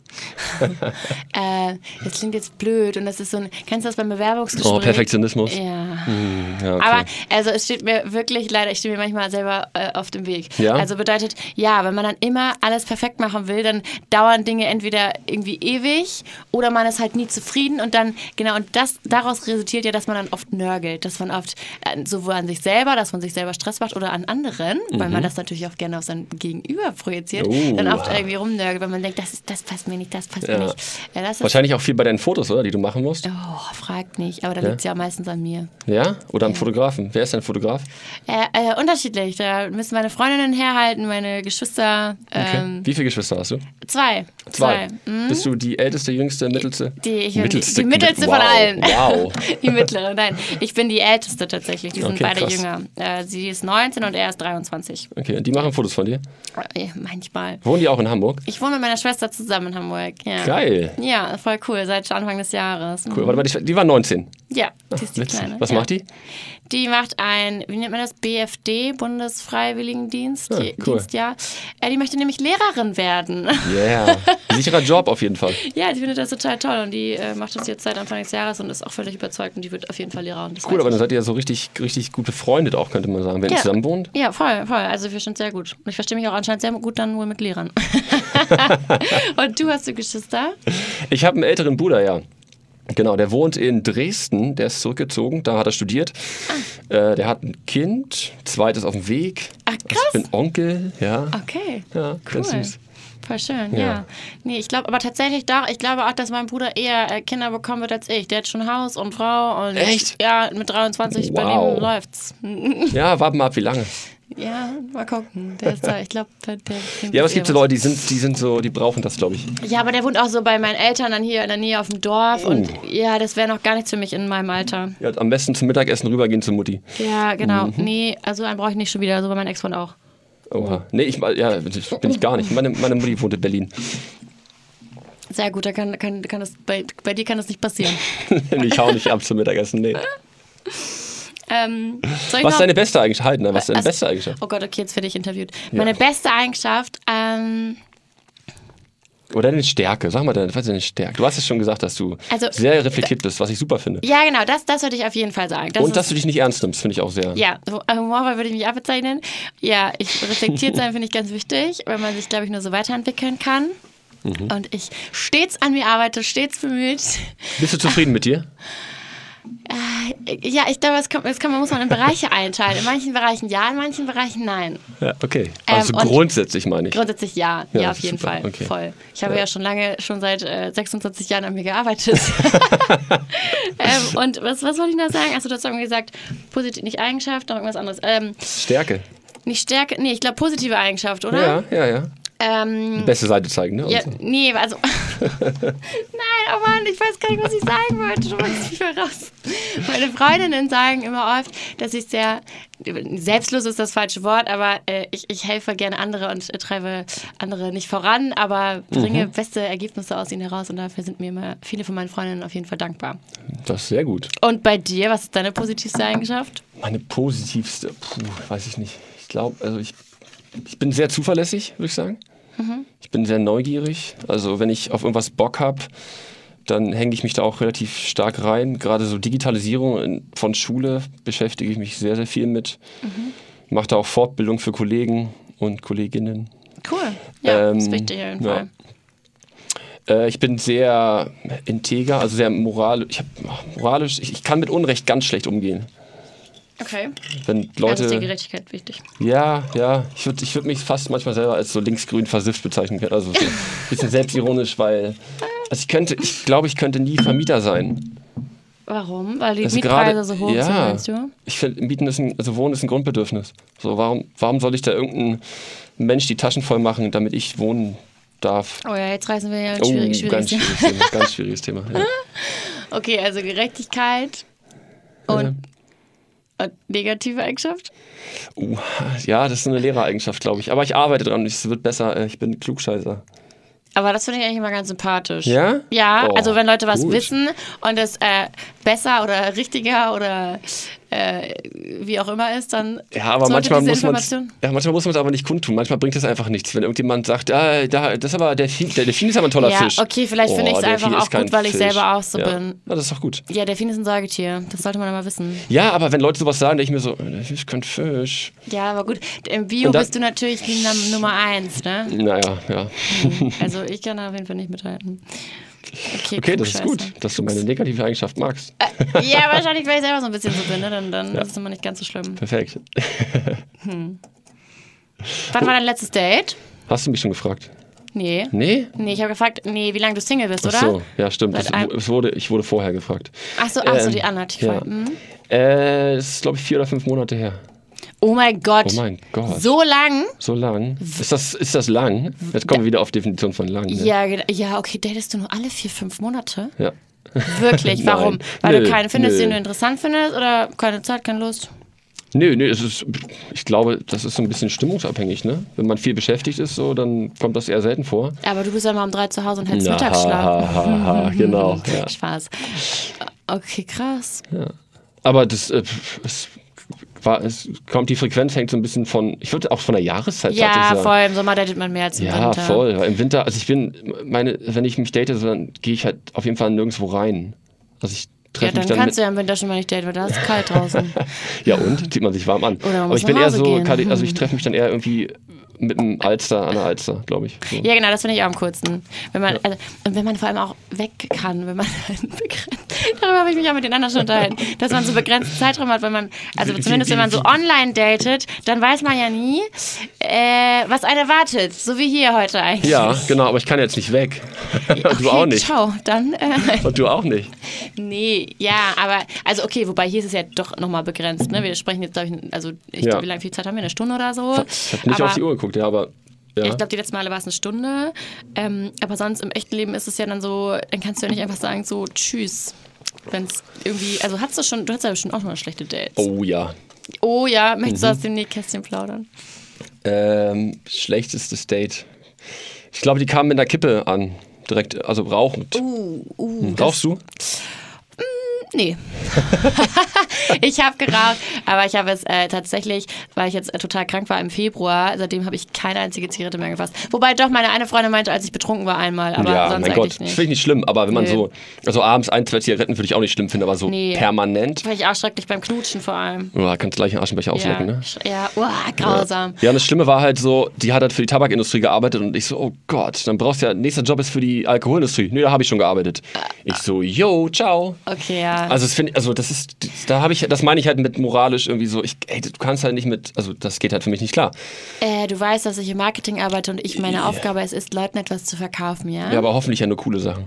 Das klingt jetzt blöd und das ist so ein, kennst du das beim Bewerbungsgespräch? Oh, Perfektionismus. Ja. Ja, okay. Aber also es steht mir wirklich leider, ich stehe mir manchmal selber auf dem Weg. Ja? Also bedeutet, ja, wenn man dann immer alles perfekt machen will, dann dauern Dinge entweder irgendwie ewig oder man ist halt nie zufrieden und dann, genau, und daraus resultiert ja, dass man dann oft nörgelt, dass man oft sowohl an sich selber, dass man sich selber Stress macht oder an anderen, weil man das natürlich auch gerne auf sein Gegenüber projiziert, dann oft irgendwie rumnörgelt, weil man denkt, das passt mir nicht, das passt mir nicht. Ja, das ist, Wahrscheinlich auch viel bei deinen Fotos, oder? Die du machen musst. oh, fragt nicht, aber da liegt es ja meistens an mir. Ja? Oder am Fotografen? Wer ist dein Fotograf? Unterschiedlich. Da müssen meine Freundinnen herhalten, meine Geschwister. Okay. Wie viele Geschwister hast du? 2. Bist du die älteste, jüngste, mittelste? Die mittelste von allen. Wow. Die mittlere, nein. Ich bin die älteste tatsächlich. Die sind Okay, beide krass. jünger. Sie ist 19 und er ist 23. Okay, und die machen Fotos von dir? Manchmal. Wohnen die auch in Hamburg? Ich wohne mit meiner Schwester zusammen in Hamburg. Ja. Geil. Ja, voll cool, seit Anfang des Jahres. Cool. Warte mal, die war 19. Ja, die ist die Witzig. Kleine. Was ja. macht die? Die macht ein, wie nennt man das, BFD, Bundesfreiwilligendienst. Ah, cool. Dienst, ja. Die möchte nämlich Lehrerin werden. Yeah. Sicherer Job auf jeden Fall. Ja, die findet das total toll und die macht das jetzt seit Anfang des Jahres und ist auch völlig überzeugt und die wird auf jeden Fall Lehrerin. Das Cool, weiß aber dann ich. seid ihr ja so richtig gut befreundet auch, könnte man sagen, wenn ihr Ja. zusammen wohnt. Ja, voll. Also wir sind sehr gut. Und ich verstehe mich auch anscheinend sehr gut dann wohl mit Lehrern. Und du hast Geschwister? Ich habe einen älteren Bruder, ja. Genau, der wohnt in Dresden, der ist zurückgezogen, da hat er studiert. Der hat ein Kind, zweites auf dem Weg. Ach, krass. Ich bin Onkel, ja. Okay. Ja, ganz Cool. süß. Voll schön, ja. Nee, ich glaube aber tatsächlich doch, ich glaube auch, dass mein Bruder eher Kinder bekommen wird als ich. Der hat schon Haus und Frau und echt? Ja, mit 23 bei ihm läuft's. Ja, warten wir ab, wie lange. Ja, mal gucken. Der ist da, ich glaube, der ja, aber es gibt so Leute, die sind so, die brauchen das, glaube ich. Ja, aber der wohnt auch so bei meinen Eltern dann hier in der Nähe auf dem Dorf und ja, das wäre noch gar nichts für mich in meinem Alter. Ja, am besten zum Mittagessen rübergehen zu Mutti. Ja, genau. Nee, also einen brauche ich nicht schon wieder, so bei meinem Ex-Freund auch. Oha. Nee, bin ich gar nicht. Meine Mutti wohnt in Berlin. Sehr gut, da kann das, bei dir kann das nicht passieren. Ich hau nicht ab zum Mittagessen, nee. Was ist deine beste Eigenschaft? Halt, ne? Was ist deine beste Eigenschaft? Oh Gott, okay, jetzt werde ich interviewt. Meine beste Eigenschaft, oder deine Stärke, sag mal, was ist deine Stärke? Du hast es schon gesagt, dass du sehr reflektiert bist, was ich super finde. Ja, genau, das würde ich auf jeden Fall sagen. Und dass du dich nicht ernst nimmst, finde ich auch sehr. Ja, humorvoll würde ich mich abbezeichnen. Ja, reflektiert sein finde ich ganz wichtig, weil man sich, glaube ich, nur so weiterentwickeln kann. Und ich stets an mir arbeite, stets bemüht. Bist du zufrieden mit dir? Ja, ich glaube, muss man in Bereiche einteilen. In manchen Bereichen ja, in manchen Bereichen nein. Ja, okay. Also grundsätzlich meine ich. Grundsätzlich ja, auf jeden super. Fall. Okay. Voll. Ich habe schon seit 26 Jahren an mir gearbeitet. Und was wollte ich noch sagen? Achso, du hast irgendwie gesagt, positiv, nicht Eigenschaft, noch irgendwas anderes. Stärke. Nicht Stärke, nee, ich glaube positive Eigenschaft, oder? Ja. Die beste Seite zeigen, ne? Ja, nee, also. Nein, oh Mann, ich weiß gar nicht, was ich sagen wollte. Du machst mich mal raus. Meine Freundinnen sagen immer oft, dass ich sehr. Selbstlos ist das falsche Wort, aber ich helfe gerne andere und treibe andere nicht voran, aber bringe beste Ergebnisse aus ihnen heraus und dafür sind mir immer viele von meinen Freundinnen auf jeden Fall dankbar. Das ist sehr gut. Und bei dir, was ist deine positivste Eigenschaft? Meine positivste, weiß ich nicht. Ich glaube, also ich bin sehr zuverlässig, würde ich sagen. Ich bin sehr neugierig. Also wenn ich auf irgendwas Bock habe, dann hänge ich mich da auch relativ stark rein. Gerade so Digitalisierung von Schule beschäftige ich mich sehr, sehr viel mit. Mache da auch Fortbildung für Kollegen und Kolleginnen. Cool. Ja, das ist wichtig auf jeden Fall. Ich bin sehr integer, also sehr moralisch. Ich kann mit Unrecht ganz schlecht umgehen. Okay. Wenn Leute, ist die Gerechtigkeit wichtig. Ja. Ich würd mich fast manchmal selber als so linksgrün versifft bezeichnen können. Also so ein bisschen selbstironisch, weil ich glaube, ich könnte nie Vermieter sein. Warum? Weil die Mietpreise so hoch sind, meinst du? Ich finde, Wohnen ist ein Grundbedürfnis. So, warum soll ich da irgendein Mensch die Taschen voll machen, damit ich wohnen darf? Oh ja, jetzt reißen wir ja ein schwieriges Thema. Ganz schwieriges Thema. Ja. Okay, also Gerechtigkeit und negative Eigenschaft? Ja, das ist eine Lehrereigenschaft, glaube ich. Aber ich arbeite dran, es wird besser. Ich bin Klugscheißer. Aber das finde ich eigentlich immer ganz sympathisch. Ja? Ja, also wenn Leute was wissen und es besser oder richtiger oder wie auch immer ist, dann aber manchmal muss man es aber nicht kundtun. Manchmal bringt es einfach nichts. Wenn irgendjemand sagt, das ist aber der Delfin ist aber ein toller Fisch. Ja, okay, vielleicht finde ich es einfach auch gut, weil ich selber auch so bin. Ja, das ist doch gut. Ja, Delfin ist ein Säugetier. Das sollte man immer wissen. Ja, aber wenn Leute sowas sagen, denke ich mir so, der Fisch kein Fisch. Ja, aber gut. Im Bio bist du natürlich Nummer 1, ne? Naja, ja. Also ich kann da auf jeden Fall nicht mithalten. Okay, das ist gut, dass du meine negative Eigenschaft magst. Ja, wahrscheinlich, weil ich selber so ein bisschen so bin, ne? Dann ist es immer nicht ganz so schlimm. Perfekt. Wann war dein letztes Date? Hast du mich schon gefragt? Nee. Nee? Nee, ich habe gefragt, wie lange du Single bist, oder? Ach so, ja, stimmt. Ich wurde vorher gefragt. Ach so, die Anna hat dich gefragt. Das ist, glaube ich, 4 oder 5 Monate her. Oh mein Gott. So lang? So lang? Ist das lang? Jetzt kommen wir wieder auf Definition von lang. Ne? Ja, okay, datest du nur alle 4-5 Monate? Ja. Wirklich? Warum? Weil du keine findest, den du interessant findest oder keine Zeit, keine Lust? Nö, ich glaube, das ist so ein bisschen stimmungsabhängig, ne? Wenn man viel beschäftigt ist, so, dann kommt das eher selten vor. Aber du bist ja mal um 3 zu Hause und hältst Mittagsschlaf. Genau. Ja. Spaß. Okay, krass. Ja. Aber die Frequenz hängt so ein bisschen ich würde auch von der Jahreszeit sagen. Ja, voll, im Sommer datet man mehr als im Winter. Ja, voll. Weil im Winter, also wenn ich mich date, dann gehe ich halt auf jeden Fall nirgendwo rein. Also ich treffe mich dann kannst du ja im Winter schon mal nicht daten, weil da ist es kalt draußen. Ja, und? Zieht man sich warm an. Aber ich bin eher so, also ich treffe mich dann eher irgendwie mit dem an der Alster, glaube ich. So. Ja, genau, das finde ich auch am coolsten. Wenn man vor allem auch weg kann, wenn man begrenzt. Darüber habe ich mich auch mit den anderen schon unterhalten, dass man so begrenzte Zeitraum hat, wenn man, also zumindest wenn man so online datet, dann weiß man ja nie, was einen erwartet, so wie hier heute eigentlich. Ja, genau, aber ich kann jetzt nicht weg. Okay, du auch nicht. Ciao, dann. Und du auch nicht. Nee, ja, aber, also okay, wobei hier ist es ja doch nochmal begrenzt, ne? Wir sprechen jetzt, glaube ich, also wie lange viel Zeit haben wir? Eine Stunde oder so? Ich habe nicht auf die Uhr geguckt, ja, aber... Ja. Ich glaube, die letzten Male war es eine Stunde. Aber sonst im echten Leben ist es ja dann so, dann kannst du ja nicht einfach sagen, so, tschüss. Wenn es irgendwie, also du hattest ja bestimmt auch mal schlechte Dates. Oh ja. Oh ja, möchtest du aus dem Nähkästchen plaudern? Schlechtestes Date. Ich glaube, die kamen mit einer Kippe an. Direkt, also rauchend. Rauchst du? Nee. Ich habe geraucht, aber ich habe es tatsächlich, weil ich jetzt total krank war im Februar, seitdem habe ich keine einzige Zigarette mehr gefasst. Wobei doch meine eine Freundin meinte, als ich betrunken war einmal, aber ja, sonst mein eigentlich Gott, nicht. Das finde ich nicht schlimm, aber wenn man so, also abends 1, 2 Zigaretten würde ich auch nicht schlimm finden, aber so permanent. Finde ich auch schrecklich beim Knutschen vor allem. Oh, kannst gleich einen Aschenbecher auslecken, ne? Ja, grausam. Ja, und das Schlimme war halt so, die hat halt für die Tabakindustrie gearbeitet und ich so, oh Gott, dann brauchst du ja, nächster Job ist für die Alkoholindustrie. Nee, da habe ich schon gearbeitet. Ich so, yo, ciao. Okay, ja. Also das ist, das meine ich halt mit moralisch irgendwie so, du kannst halt nicht mit, also das geht halt für mich nicht klar. Du weißt, dass ich im Marketing arbeite und meine Aufgabe es ist, Leuten etwas zu verkaufen, ja? Ja, aber hoffentlich ja nur coole Sachen.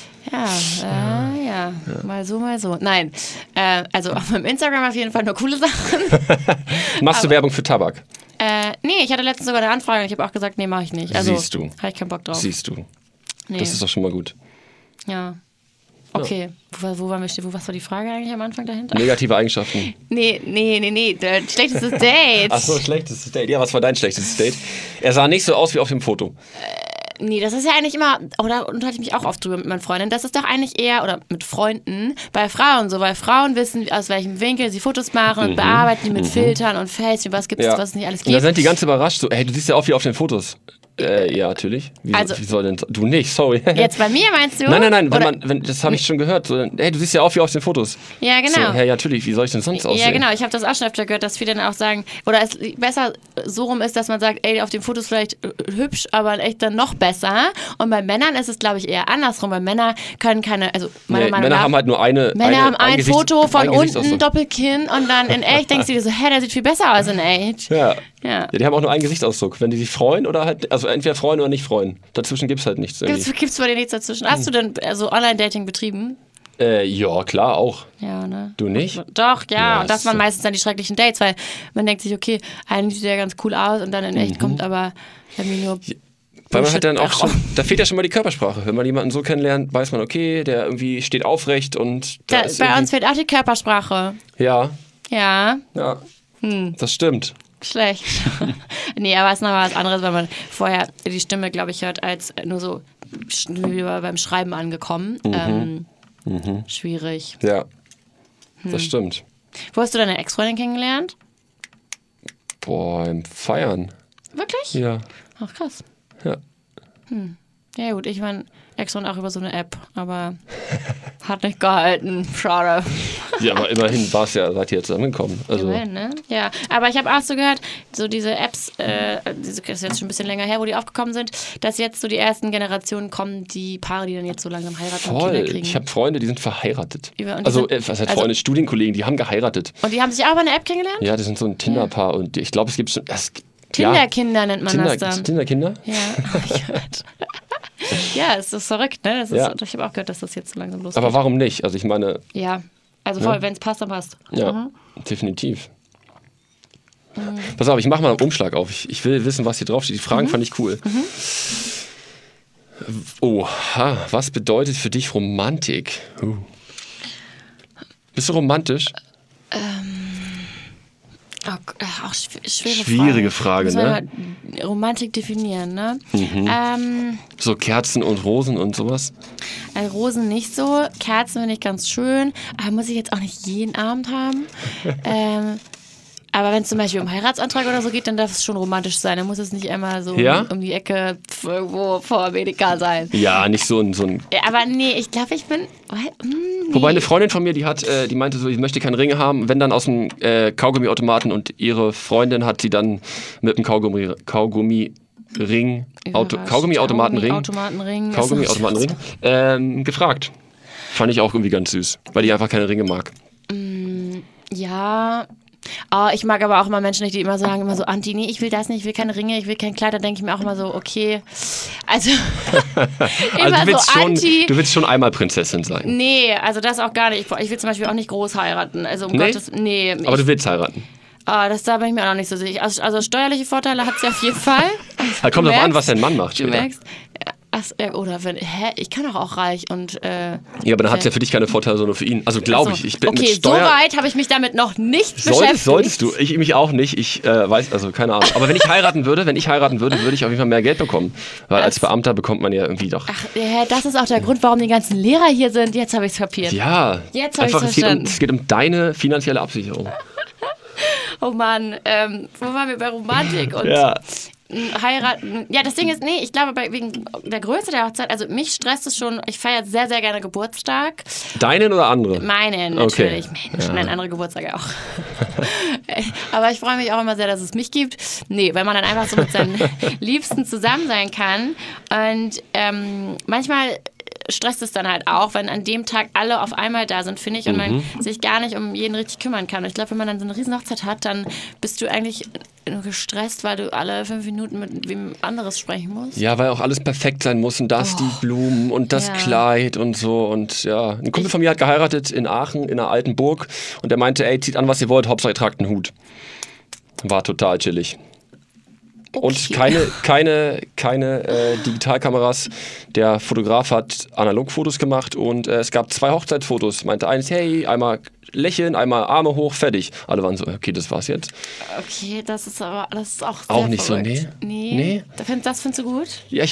Ja. Mal so, mal so. Nein, also auf meinem Instagram auf jeden Fall nur coole Sachen. Machst du Werbung für Tabak? Nee, ich hatte letztens sogar eine Anfrage und ich habe auch gesagt, nee, mache ich nicht. Also, siehst du. Habe ich keinen Bock drauf. Siehst du. Nee. Das ist doch schon mal gut. Ja. Okay, wo waren wir stehen? Was war die Frage eigentlich am Anfang dahinter? Negative Eigenschaften. Nee. Schlechtestes Date. Ach so, schlechtestes Date. Ja, was war dein schlechtestes Date? Er sah nicht so aus wie auf dem Foto. Nee, das ist ja eigentlich immer, oder unterhalte ich mich auch oft drüber mit meinen Freundinnen, das ist doch eigentlich eher, oder mit Freunden, bei Frauen so, weil Frauen wissen, aus welchem Winkel sie Fotos machen und bearbeiten die mit Filtern und Facetune, was gibt es, was es nicht alles gibt. Und da sind die ganz überrascht, so, hey, du siehst ja auch wie auf den Fotos. Ja, natürlich. Wie soll denn, du nicht, sorry. Jetzt bei mir meinst du? Nein, das habe ich schon gehört. So, hey, du siehst ja auch wie auf den Fotos. Ja, genau. So, hey, ja, natürlich, wie soll ich denn sonst aussehen? Ja, genau, ich habe das auch schon öfter gehört, dass viele dann auch sagen, oder es besser so rum ist, dass man sagt, ey, auf den Fotos vielleicht hübsch, aber in echt dann noch besser. Und bei Männern ist es, glaube ich, eher andersrum, weil Männer können keine, also meiner Meinung nach, Männer haben halt nur Männer haben ein Foto von unten, Doppelkinn und dann in echt denkst du dir so, hä, der sieht viel besser aus in echt. Ja, die haben auch nur einen Gesichtsausdruck. Wenn die sich freuen oder halt, also entweder freuen oder nicht freuen. Dazwischen gibt es halt nichts. Gibt's bei dir nichts dazwischen? Hast du denn Online-Dating betrieben? Ja, klar, auch. Ja, ne? Du nicht? Doch, ja. Und das waren meistens dann die schrecklichen Dates, weil man denkt sich, okay, eigentlich sieht der ganz cool aus und dann in echt kommt aber irgendwie nur... Weil man halt dann auch schon, da fehlt ja schon mal die Körpersprache. Wenn man jemanden so kennenlernt, weiß man, okay, der irgendwie steht aufrecht und... bei uns fehlt auch die Körpersprache. Ja. Ja. Das stimmt. Schlecht. Nee, aber es ist noch was anderes, weil man vorher die Stimme, glaube ich, hört, als nur so beim Schreiben angekommen. Schwierig. Ja, das stimmt. Wo hast du deine Ex-Freundin kennengelernt? Boah, im Feiern. Wirklich? Ja. Ach, krass. Ja. Ja gut, ich meine, Ex-Freundin auch über so eine App, aber hat nicht gehalten. Schade. Ja, aber immerhin seid ihr jetzt zusammengekommen. Also. Immerhin, ne? Ja, aber ich habe auch so gehört, so diese Apps, das ist jetzt schon ein bisschen länger her, wo die aufgekommen sind, dass jetzt so die ersten Generationen kommen, die Paare, die dann jetzt so langsam heiraten und Kinder kriegen. Ich habe Freunde, die sind verheiratet. Was heißt Freunde? Studienkollegen, die haben geheiratet. Und die haben sich auch über eine App kennengelernt? Ja, das sind so ein Tinderpaar und ich glaube, es gibt schon... Tinderkinder nennt man das dann. Tinderkinder? Ja, hab ich gehört. Ja, es ist verrückt, ne? Ich habe auch gehört, dass das jetzt so langsam losgeht. Aber warum nicht? Also ich meine... Ja, also voll, wenn es passt, dann passt. Ja, definitiv. Pass auf, ich mache mal einen Umschlag auf. Ich will wissen, was hier draufsteht. Die Fragen fand ich cool. Oha, was bedeutet für dich Romantik? Bist du romantisch? Auch schwierige Frage, ne? Romantik definieren, ne? So Kerzen und Rosen und sowas? Also Rosen nicht so, Kerzen finde ich ganz schön, aber muss ich jetzt auch nicht jeden Abend haben. Aber wenn es zum Beispiel um Heiratsantrag oder so geht, dann darf es schon romantisch sein. Dann muss es nicht immer so um die Ecke irgendwo vor Amerika sein. Ja, nicht so ein... Ja, aber nee, ich glaube, ich bin... Nee. Wobei eine Freundin von mir, die meinte so, ich möchte keinen Ring haben, wenn dann aus dem Kaugummiautomaten, und ihre Freundin hat sie dann mit dem Kaugummiautomatenring gefragt. Fand ich auch irgendwie ganz süß, weil ich einfach keine Ringe mag. Ja. Oh, ich mag aber auch immer Menschen nicht, die immer sagen, immer so, Anti, nee, ich will das nicht, ich will keine Ringe, ich will kein Kleid. Da denke ich mir auch immer so, okay. Also, immer also so Anti. Du willst schon einmal Prinzessin sein. Nee, also das auch gar nicht. Ich will zum Beispiel auch nicht groß heiraten. Also um Gottes, nee. Aber du willst heiraten. Da bin ich mir auch noch nicht so sicher. Also steuerliche Vorteile hat sie auf jeden Fall. Da kommt drauf an, was dein Mann macht. Du merkst. Oder wenn, ich kann doch auch reich und. Ja, aber dann hat es ja für dich keine Vorteile, sondern für ihn. Also glaube ich. Ich bin okay, mit Steuer so weit habe ich mich damit noch nicht beschäftigt. Solltest du. Ich mich auch nicht. Ich weiß, also keine Ahnung. Aber wenn ich heiraten würde, würde ich auf jeden Fall mehr Geld bekommen. Weil als Beamter bekommt man ja irgendwie doch. Ach, das ist auch der Grund, warum die ganzen Lehrer hier sind. Jetzt habe ich es kapiert. Ja. Jetzt habe ich es verstanden. Es geht um deine finanzielle Absicherung. Oh Mann, wo waren wir bei Romantik und heiraten? Ja, das Ding ist, nee, ich glaube, wegen der Größe der Hochzeit, also mich stresst es schon, ich feiere sehr, sehr gerne Geburtstag. Deinen oder andere? Meinen, natürlich. Okay. Mensch, nein, andere Geburtstage auch. Aber ich freue mich auch immer sehr, dass es mich gibt. Nee, weil man dann einfach so mit seinen Liebsten zusammen sein kann. Und manchmal stresst es dann halt auch, wenn an dem Tag alle auf einmal da sind, finde ich, und man sich gar nicht um jeden richtig kümmern kann. Und ich glaube, wenn man dann so eine riesen Hochzeit hat, dann bist du eigentlich nur gestresst, weil du alle 5 Minuten mit wem anderes sprechen musst. Ja, weil auch alles perfekt sein muss und das, die Blumen und das Kleid und so und ja. Ein Kumpel von mir hat geheiratet in Aachen, in einer alten Burg, und der meinte, ey, zieht an, was ihr wollt, Hauptsache ihr tragt einen Hut. War total chillig. Okay. Und keine Digitalkameras. Der Fotograf hat Analogfotos gemacht und es gab 2 Hochzeitsfotos. Meinte eins, hey, einmal lächeln, einmal Arme hoch, fertig. Alle waren so, okay, das war's jetzt. Okay, das ist auch sehr auch nicht verrückt. So, nee. Das findest du gut? Ja,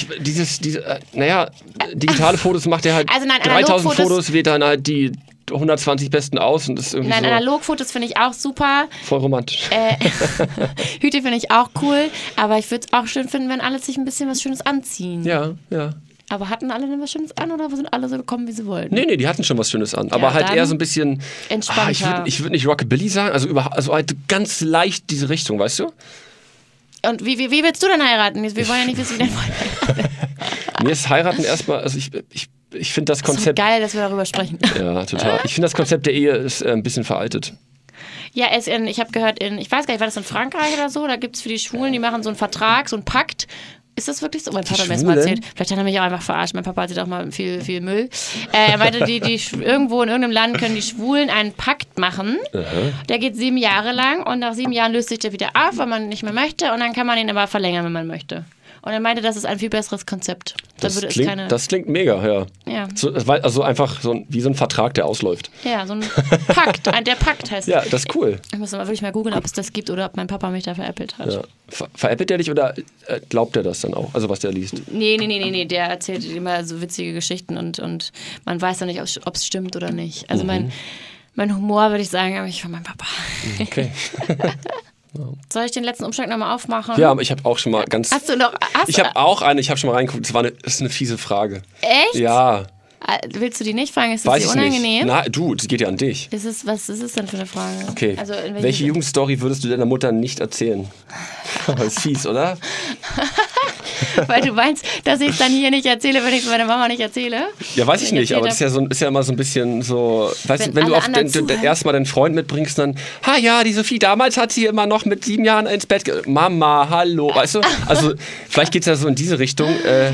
digitale Fotos macht er halt, also 3000 Fotos, wählt dann halt die 120 besten aus und das ist irgendwie so. Analogfotos finde ich auch super. Voll romantisch. Hüte finde ich auch cool, aber ich würde es auch schön finden, wenn alle sich ein bisschen was Schönes anziehen. Ja. Aber hatten alle denn was Schönes an oder sind alle so gekommen, wie sie wollten? Nee, die hatten schon was Schönes an. Aber halt eher so ein bisschen entspannter. Ich würd nicht Rockabilly sagen, also halt ganz leicht diese Richtung, weißt du? Und wie willst du denn heiraten? Wir wollen ja nicht wissen, wie dein Freund heiratet. Mir ist heiraten erstmal, also ich finde das Konzept... Das ist so geil, dass wir darüber sprechen. Ja, total. Ich finde das Konzept der Ehe ist ein bisschen veraltet. Ja, ich habe gehört, ich weiß gar nicht, war das in Frankreich oder so? Da gibt es für die Schwulen, die machen so einen Vertrag, so einen Pakt. Ist das wirklich so? Mein Papa hat mir das mal erzählt. Vielleicht hat er mich auch einfach verarscht. Mein Papa hatte auch mal viel, viel Müll. Er meinte, irgendwo in irgendeinem Land können die Schwulen einen Pakt machen. Der geht 7 Jahre lang und nach 7 Jahren löst sich der wieder auf, weil man nicht mehr möchte, und dann kann man ihn aber verlängern, wenn man möchte. Und er meinte, das ist ein viel besseres Konzept. Das klingt mega, ja. So, also einfach wie so ein Vertrag, der ausläuft. Ja, so ein Pakt. Der Pakt heißt. Ja, das ist cool. Ich muss mal wirklich mal googeln, ob es das gibt oder ob mein Papa mich da veräppelt hat. Ja. Veräppelt der dich oder glaubt er das dann auch? Also was der liest? Nee. Der erzählt immer so witzige Geschichten und man weiß dann nicht, ob es stimmt oder nicht. Also mein Humor, würde ich sagen, habe ich von meinem Papa. Okay. Soll ich den letzten Umschlag nochmal aufmachen? Ja, aber ich habe auch schon mal ganz... Hast du noch... Ich habe auch eine, ich habe schon mal reingeguckt, das ist eine fiese Frage. Echt? Ja. Willst du die nicht fragen? Ist das dir unangenehm? Na, das geht ja an dich. Was ist es denn für eine Frage? Okay. Also welche Jugendstory würdest du deiner Mutter nicht erzählen? Das ist fies, oder? Weil du meinst, dass ich es dann hier nicht erzähle, wenn ich es meiner Mama nicht erzähle? Ja, weiß ich nicht, aber das ist ja immer so ein bisschen so, weißt du, wenn du erstmal deinen Freund mitbringst, dann, die Sophie, damals hat sie immer noch mit 7 Jahren ins Bett Mama, hallo, weißt du? Also, vielleicht geht es ja so in diese Richtung.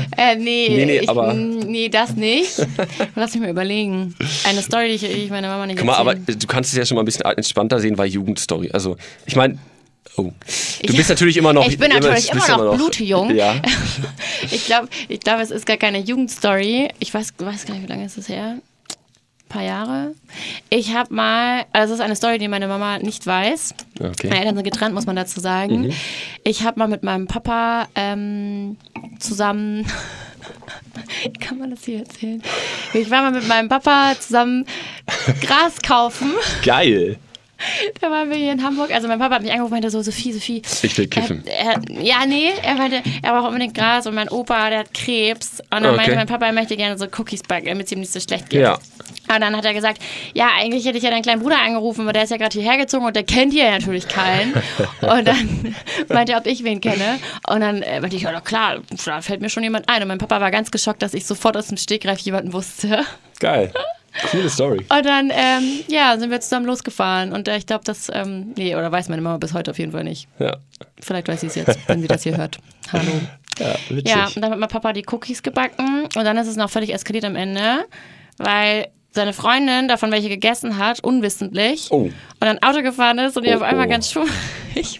Nee, das nicht. Lass mich mal überlegen. Eine Story, die ich meiner Mama nicht erzähle. Guck mal, aber du kannst es ja schon mal ein bisschen entspannter sehen, weil Jugendstory. Also, ich meine, du bist natürlich immer noch... Ich bin natürlich immer noch blutjung. Ja. Ich glaube, es ist gar keine Jugendstory. Ich weiß gar nicht, wie lange ist das her? Ein paar Jahre. Ich habe mal... Also das ist eine Story, die meine Mama nicht weiß. Okay. Meine Eltern sind getrennt, muss man dazu sagen. Ich habe mal mit meinem Papa zusammen... Kann man das hier erzählen? Ich war mal mit meinem Papa zusammen Gras kaufen. Geil. Da waren wir hier in Hamburg. Also mein Papa hat mich angerufen und meinte so, Sophie. Ich will kiffen. Er meinte, er braucht unbedingt Gras und mein Opa, der hat Krebs. Und dann meinte mein Papa, er möchte gerne so Cookies backen, damit es ihm nicht so schlecht geht. Ja. Und dann hat er gesagt, ja, eigentlich hätte ich ja deinen kleinen Bruder angerufen, aber der ist ja gerade hierher gezogen und der kennt hier natürlich keinen. Und dann meinte er, ob ich wen kenne. Und dann meinte ich, ja klar, da fällt mir schon jemand ein. Und mein Papa war ganz geschockt, dass ich sofort aus dem Stegreif jemanden wusste. Geil. Coole Story. Und dann, sind wir zusammen losgefahren. Und ich glaube, das, oder weiß meine Mama bis heute auf jeden Fall nicht. Ja. Vielleicht weiß sie es jetzt, wenn sie das hier hört. Hallo. Ja, witzig. Ja, und dann hat mein Papa die Cookies gebacken. Und dann ist es noch völlig eskaliert am Ende, weil seine Freundin davon welche gegessen hat, unwissentlich. Und dann Auto gefahren ist und die auf einmal ganz schwummrig.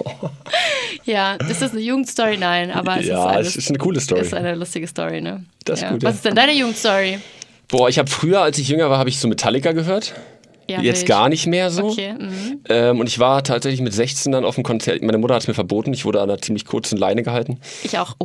Ja, ist das eine Jugendstory? Nein, aber es ist eine coole Story. Ist eine lustige Story, ne? Das ist gut, Was ist denn deine Jugendstory? Boah, ich habe früher, als ich jünger war, habe ich so Metallica gehört. Ja, jetzt gar nicht mehr so. Okay. Und ich war tatsächlich mit 16 dann auf dem Konzert. Meine Mutter hat es mir verboten. Ich wurde an einer ziemlich kurzen Leine gehalten. Ich auch.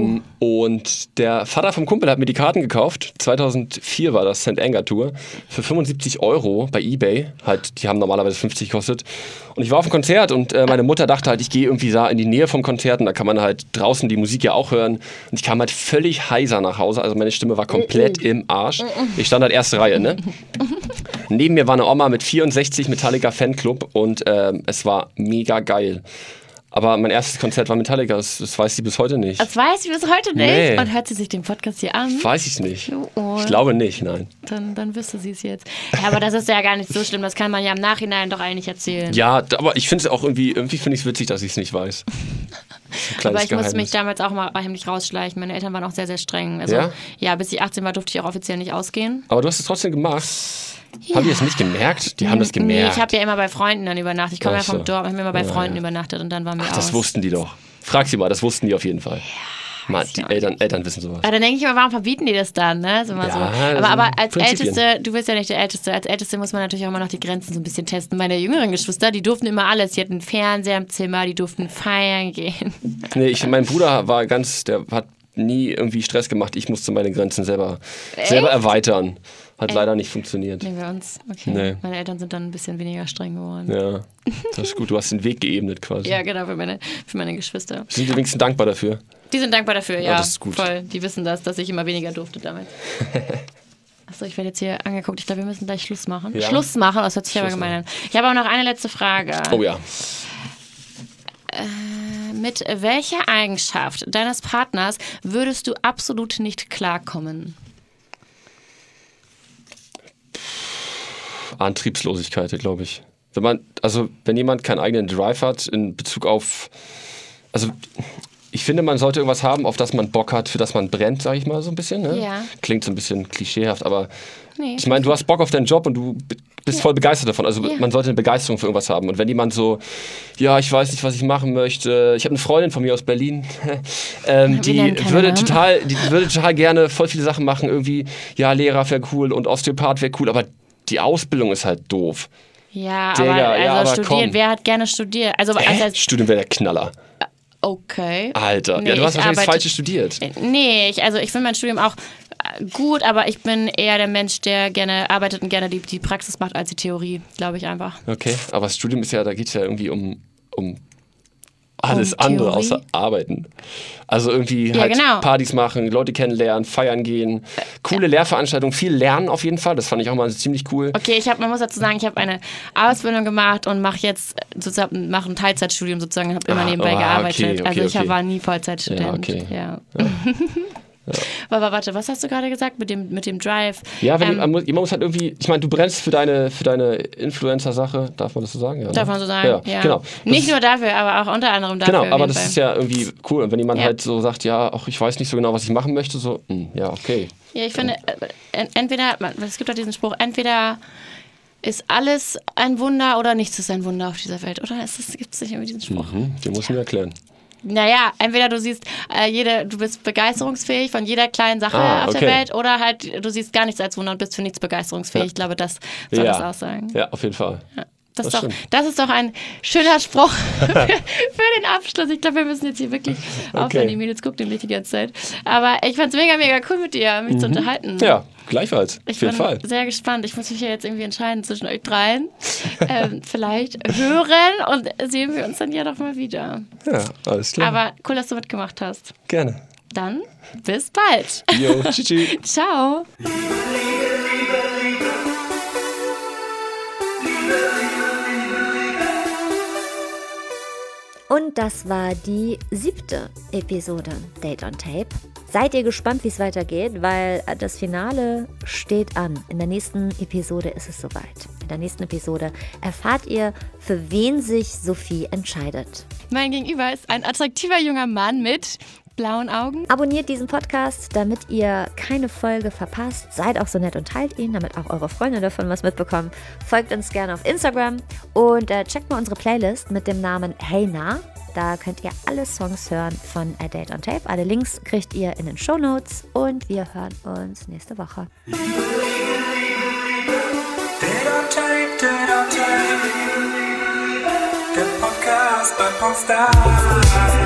Und der Vater vom Kumpel hat mir die Karten gekauft. 2004 war das St. Anger Tour. Für 75 € bei eBay. Halt, die haben normalerweise 50 gekostet. Und ich war auf dem Konzert und meine Mutter dachte halt, ich gehe irgendwie da in die Nähe vom Konzert und da kann man halt draußen die Musik ja auch hören. Und ich kam halt völlig heiser nach Hause. Also meine Stimme war komplett im Arsch. Ich stand halt erste Reihe, ne? Neben mir war eine Oma mit 64 Metallica Fanclub und es war mega geil. Aber mein erstes Konzert war Metallica, das weiß sie bis heute nicht. Das weiß sie bis heute nicht? Nee. Und hört sie sich den Podcast hier an? Weiß ich nicht. Ich glaube nicht, nein. Dann wüsste sie es jetzt. Ja, aber das ist ja gar nicht so schlimm, das kann man ja im Nachhinein doch eigentlich erzählen. Ja, aber ich finde es auch irgendwie finde ich es witzig, dass ich es nicht weiß. Aber ich musste mich damals auch mal heimlich rausschleichen. Meine Eltern waren auch sehr, sehr streng. Also, ja, bis ich 18 war, durfte ich auch offiziell nicht ausgehen. Aber du hast es trotzdem gemacht. Ja. Haben die es nicht gemerkt? Die haben das gemerkt. Nee, ich habe ja immer bei Freunden dann übernachtet. Ich komme ja vom Dorf, habe immer bei Freunden übernachtet und dann waren wir aus. Das wussten die doch. Frag sie mal, das wussten die auf jeden Fall. Ja, Mann, die Eltern wissen sowas. Aber dann denke ich immer, warum verbieten die das dann? Ne? So mal so. Aber als Älteste, du bist ja nicht der Älteste, als Älteste muss man natürlich auch immer noch die Grenzen so ein bisschen testen. Meine jüngeren Geschwister, die durften immer alles. Die hatten Fernseher im Zimmer, die durften feiern gehen. Nee, mein Bruder war der hat nie irgendwie Stress gemacht. Ich musste meine Grenzen selber erweitern. Hat leider nicht funktioniert. Nee, bei uns. Okay. Nee. Meine Eltern sind dann ein bisschen weniger streng geworden. Ja, das ist gut. Du hast den Weg geebnet quasi. Ja, genau, für meine Geschwister. Sind die wenigstens dankbar dafür? Die sind dankbar dafür, ja. Das ist gut. Voll. Die wissen das, dass ich immer weniger durfte damals. Achso, ich werde jetzt hier angeguckt. Ich glaube, wir müssen gleich Schluss machen. Ja. Schluss machen? Das hört sich aber gemein an. Ich habe aber noch eine letzte Frage. Oh ja. Mit welcher Eigenschaft deines Partners würdest du absolut nicht klarkommen? Antriebslosigkeit, glaube ich. Wenn jemand keinen eigenen Drive hat in Bezug auf, ich finde, man sollte irgendwas haben, auf das man Bock hat, für das man brennt, sage ich mal so ein bisschen. Ne? Ja. Klingt so ein bisschen klischeehaft, aber ich meine, du hast Bock auf deinen Job und du bist voll begeistert davon. Also man sollte eine Begeisterung für irgendwas haben. Und wenn jemand so, ja, ich weiß nicht, was ich machen möchte. Ich habe eine Freundin von mir aus Berlin, die würde total gerne voll viele Sachen machen. Irgendwie, ja, Lehrer wäre cool und Osteopath wäre cool, aber die Ausbildung ist halt doof. Ja, aber studieren, komm. Wer hat gerne studiert? Studieren wäre der Knaller. Okay. Alter, du hast wahrscheinlich das Falsche studiert. Nee, ich finde mein Studium auch gut, aber ich bin eher der Mensch, der gerne arbeitet und gerne die Praxis macht als die Theorie, glaube ich einfach. Okay, aber das Studium ist ja, da geht es ja irgendwie um alles andere außer Arbeiten. Also irgendwie Partys machen, Leute kennenlernen, feiern gehen, coole Lehrveranstaltungen, viel lernen auf jeden Fall. Das fand ich auch mal ziemlich cool. Okay, man muss dazu sagen, ich habe eine Ausbildung gemacht und mache jetzt sozusagen ein Teilzeitstudium sozusagen, habe immer nebenbei gearbeitet. Okay. War nie Vollzeitstudent. Ja. Aber warte, was hast du gerade gesagt mit dem Drive? Ja, jemand muss halt irgendwie, ich meine, du brennst für deine Influencer-Sache, darf man das so sagen? Ja, darf man so sagen, ja. Genau. Nicht nur dafür, aber auch unter anderem dafür. Genau, aber das ist ja irgendwie cool. Und wenn jemand halt so sagt, ja, ich weiß nicht so genau, was ich machen möchte, so, ja, okay. Ja, ich finde, es gibt auch diesen Spruch, entweder ist alles ein Wunder oder nichts ist ein Wunder auf dieser Welt, oder? Gibt es nicht irgendwie diesen Spruch? Den musst du mir erklären. Naja, entweder du siehst, du bist begeisterungsfähig von jeder kleinen Sache auf der Welt oder halt du siehst gar nichts als Wunder und bist für nichts begeisterungsfähig. Ja. Ich glaube, das soll das aussagen. Ja, auf jeden Fall. Ja. Das ist doch ein schöner Spruch für den Abschluss. Ich glaube, wir müssen jetzt hier wirklich aufhören. Die Mädels gucken nämlich die ganze Zeit. Aber ich fand es mega, mega cool mit dir, mich zu unterhalten. Ja, gleichfalls. Ich bin sehr gespannt. Ich muss mich ja jetzt irgendwie entscheiden zwischen euch dreien. Vielleicht hören und sehen wir uns dann ja doch mal wieder. Ja, alles klar. Aber cool, dass du mitgemacht hast. Gerne. Dann bis bald. Jo, tschüssi. Ciao. Und das war die 7. Episode Date on Tape. Seid ihr gespannt, wie es weitergeht, weil das Finale steht an. In der nächsten Episode ist es soweit. In der nächsten Episode erfahrt ihr, für wen sich Sophie entscheidet. Mein Gegenüber ist ein attraktiver junger Mann mit blauen Augen. Abonniert diesen Podcast, damit ihr keine Folge verpasst. Seid auch so nett und teilt ihn, damit auch eure Freunde davon was mitbekommen. Folgt uns gerne auf Instagram und checkt mal unsere Playlist mit dem Namen Hey Na. Da könnt ihr alle Songs hören von A Date on Tape. Alle Links kriegt ihr in den Shownotes und wir hören uns nächste Woche. Date on Tape. Der Podcast bei Popstars.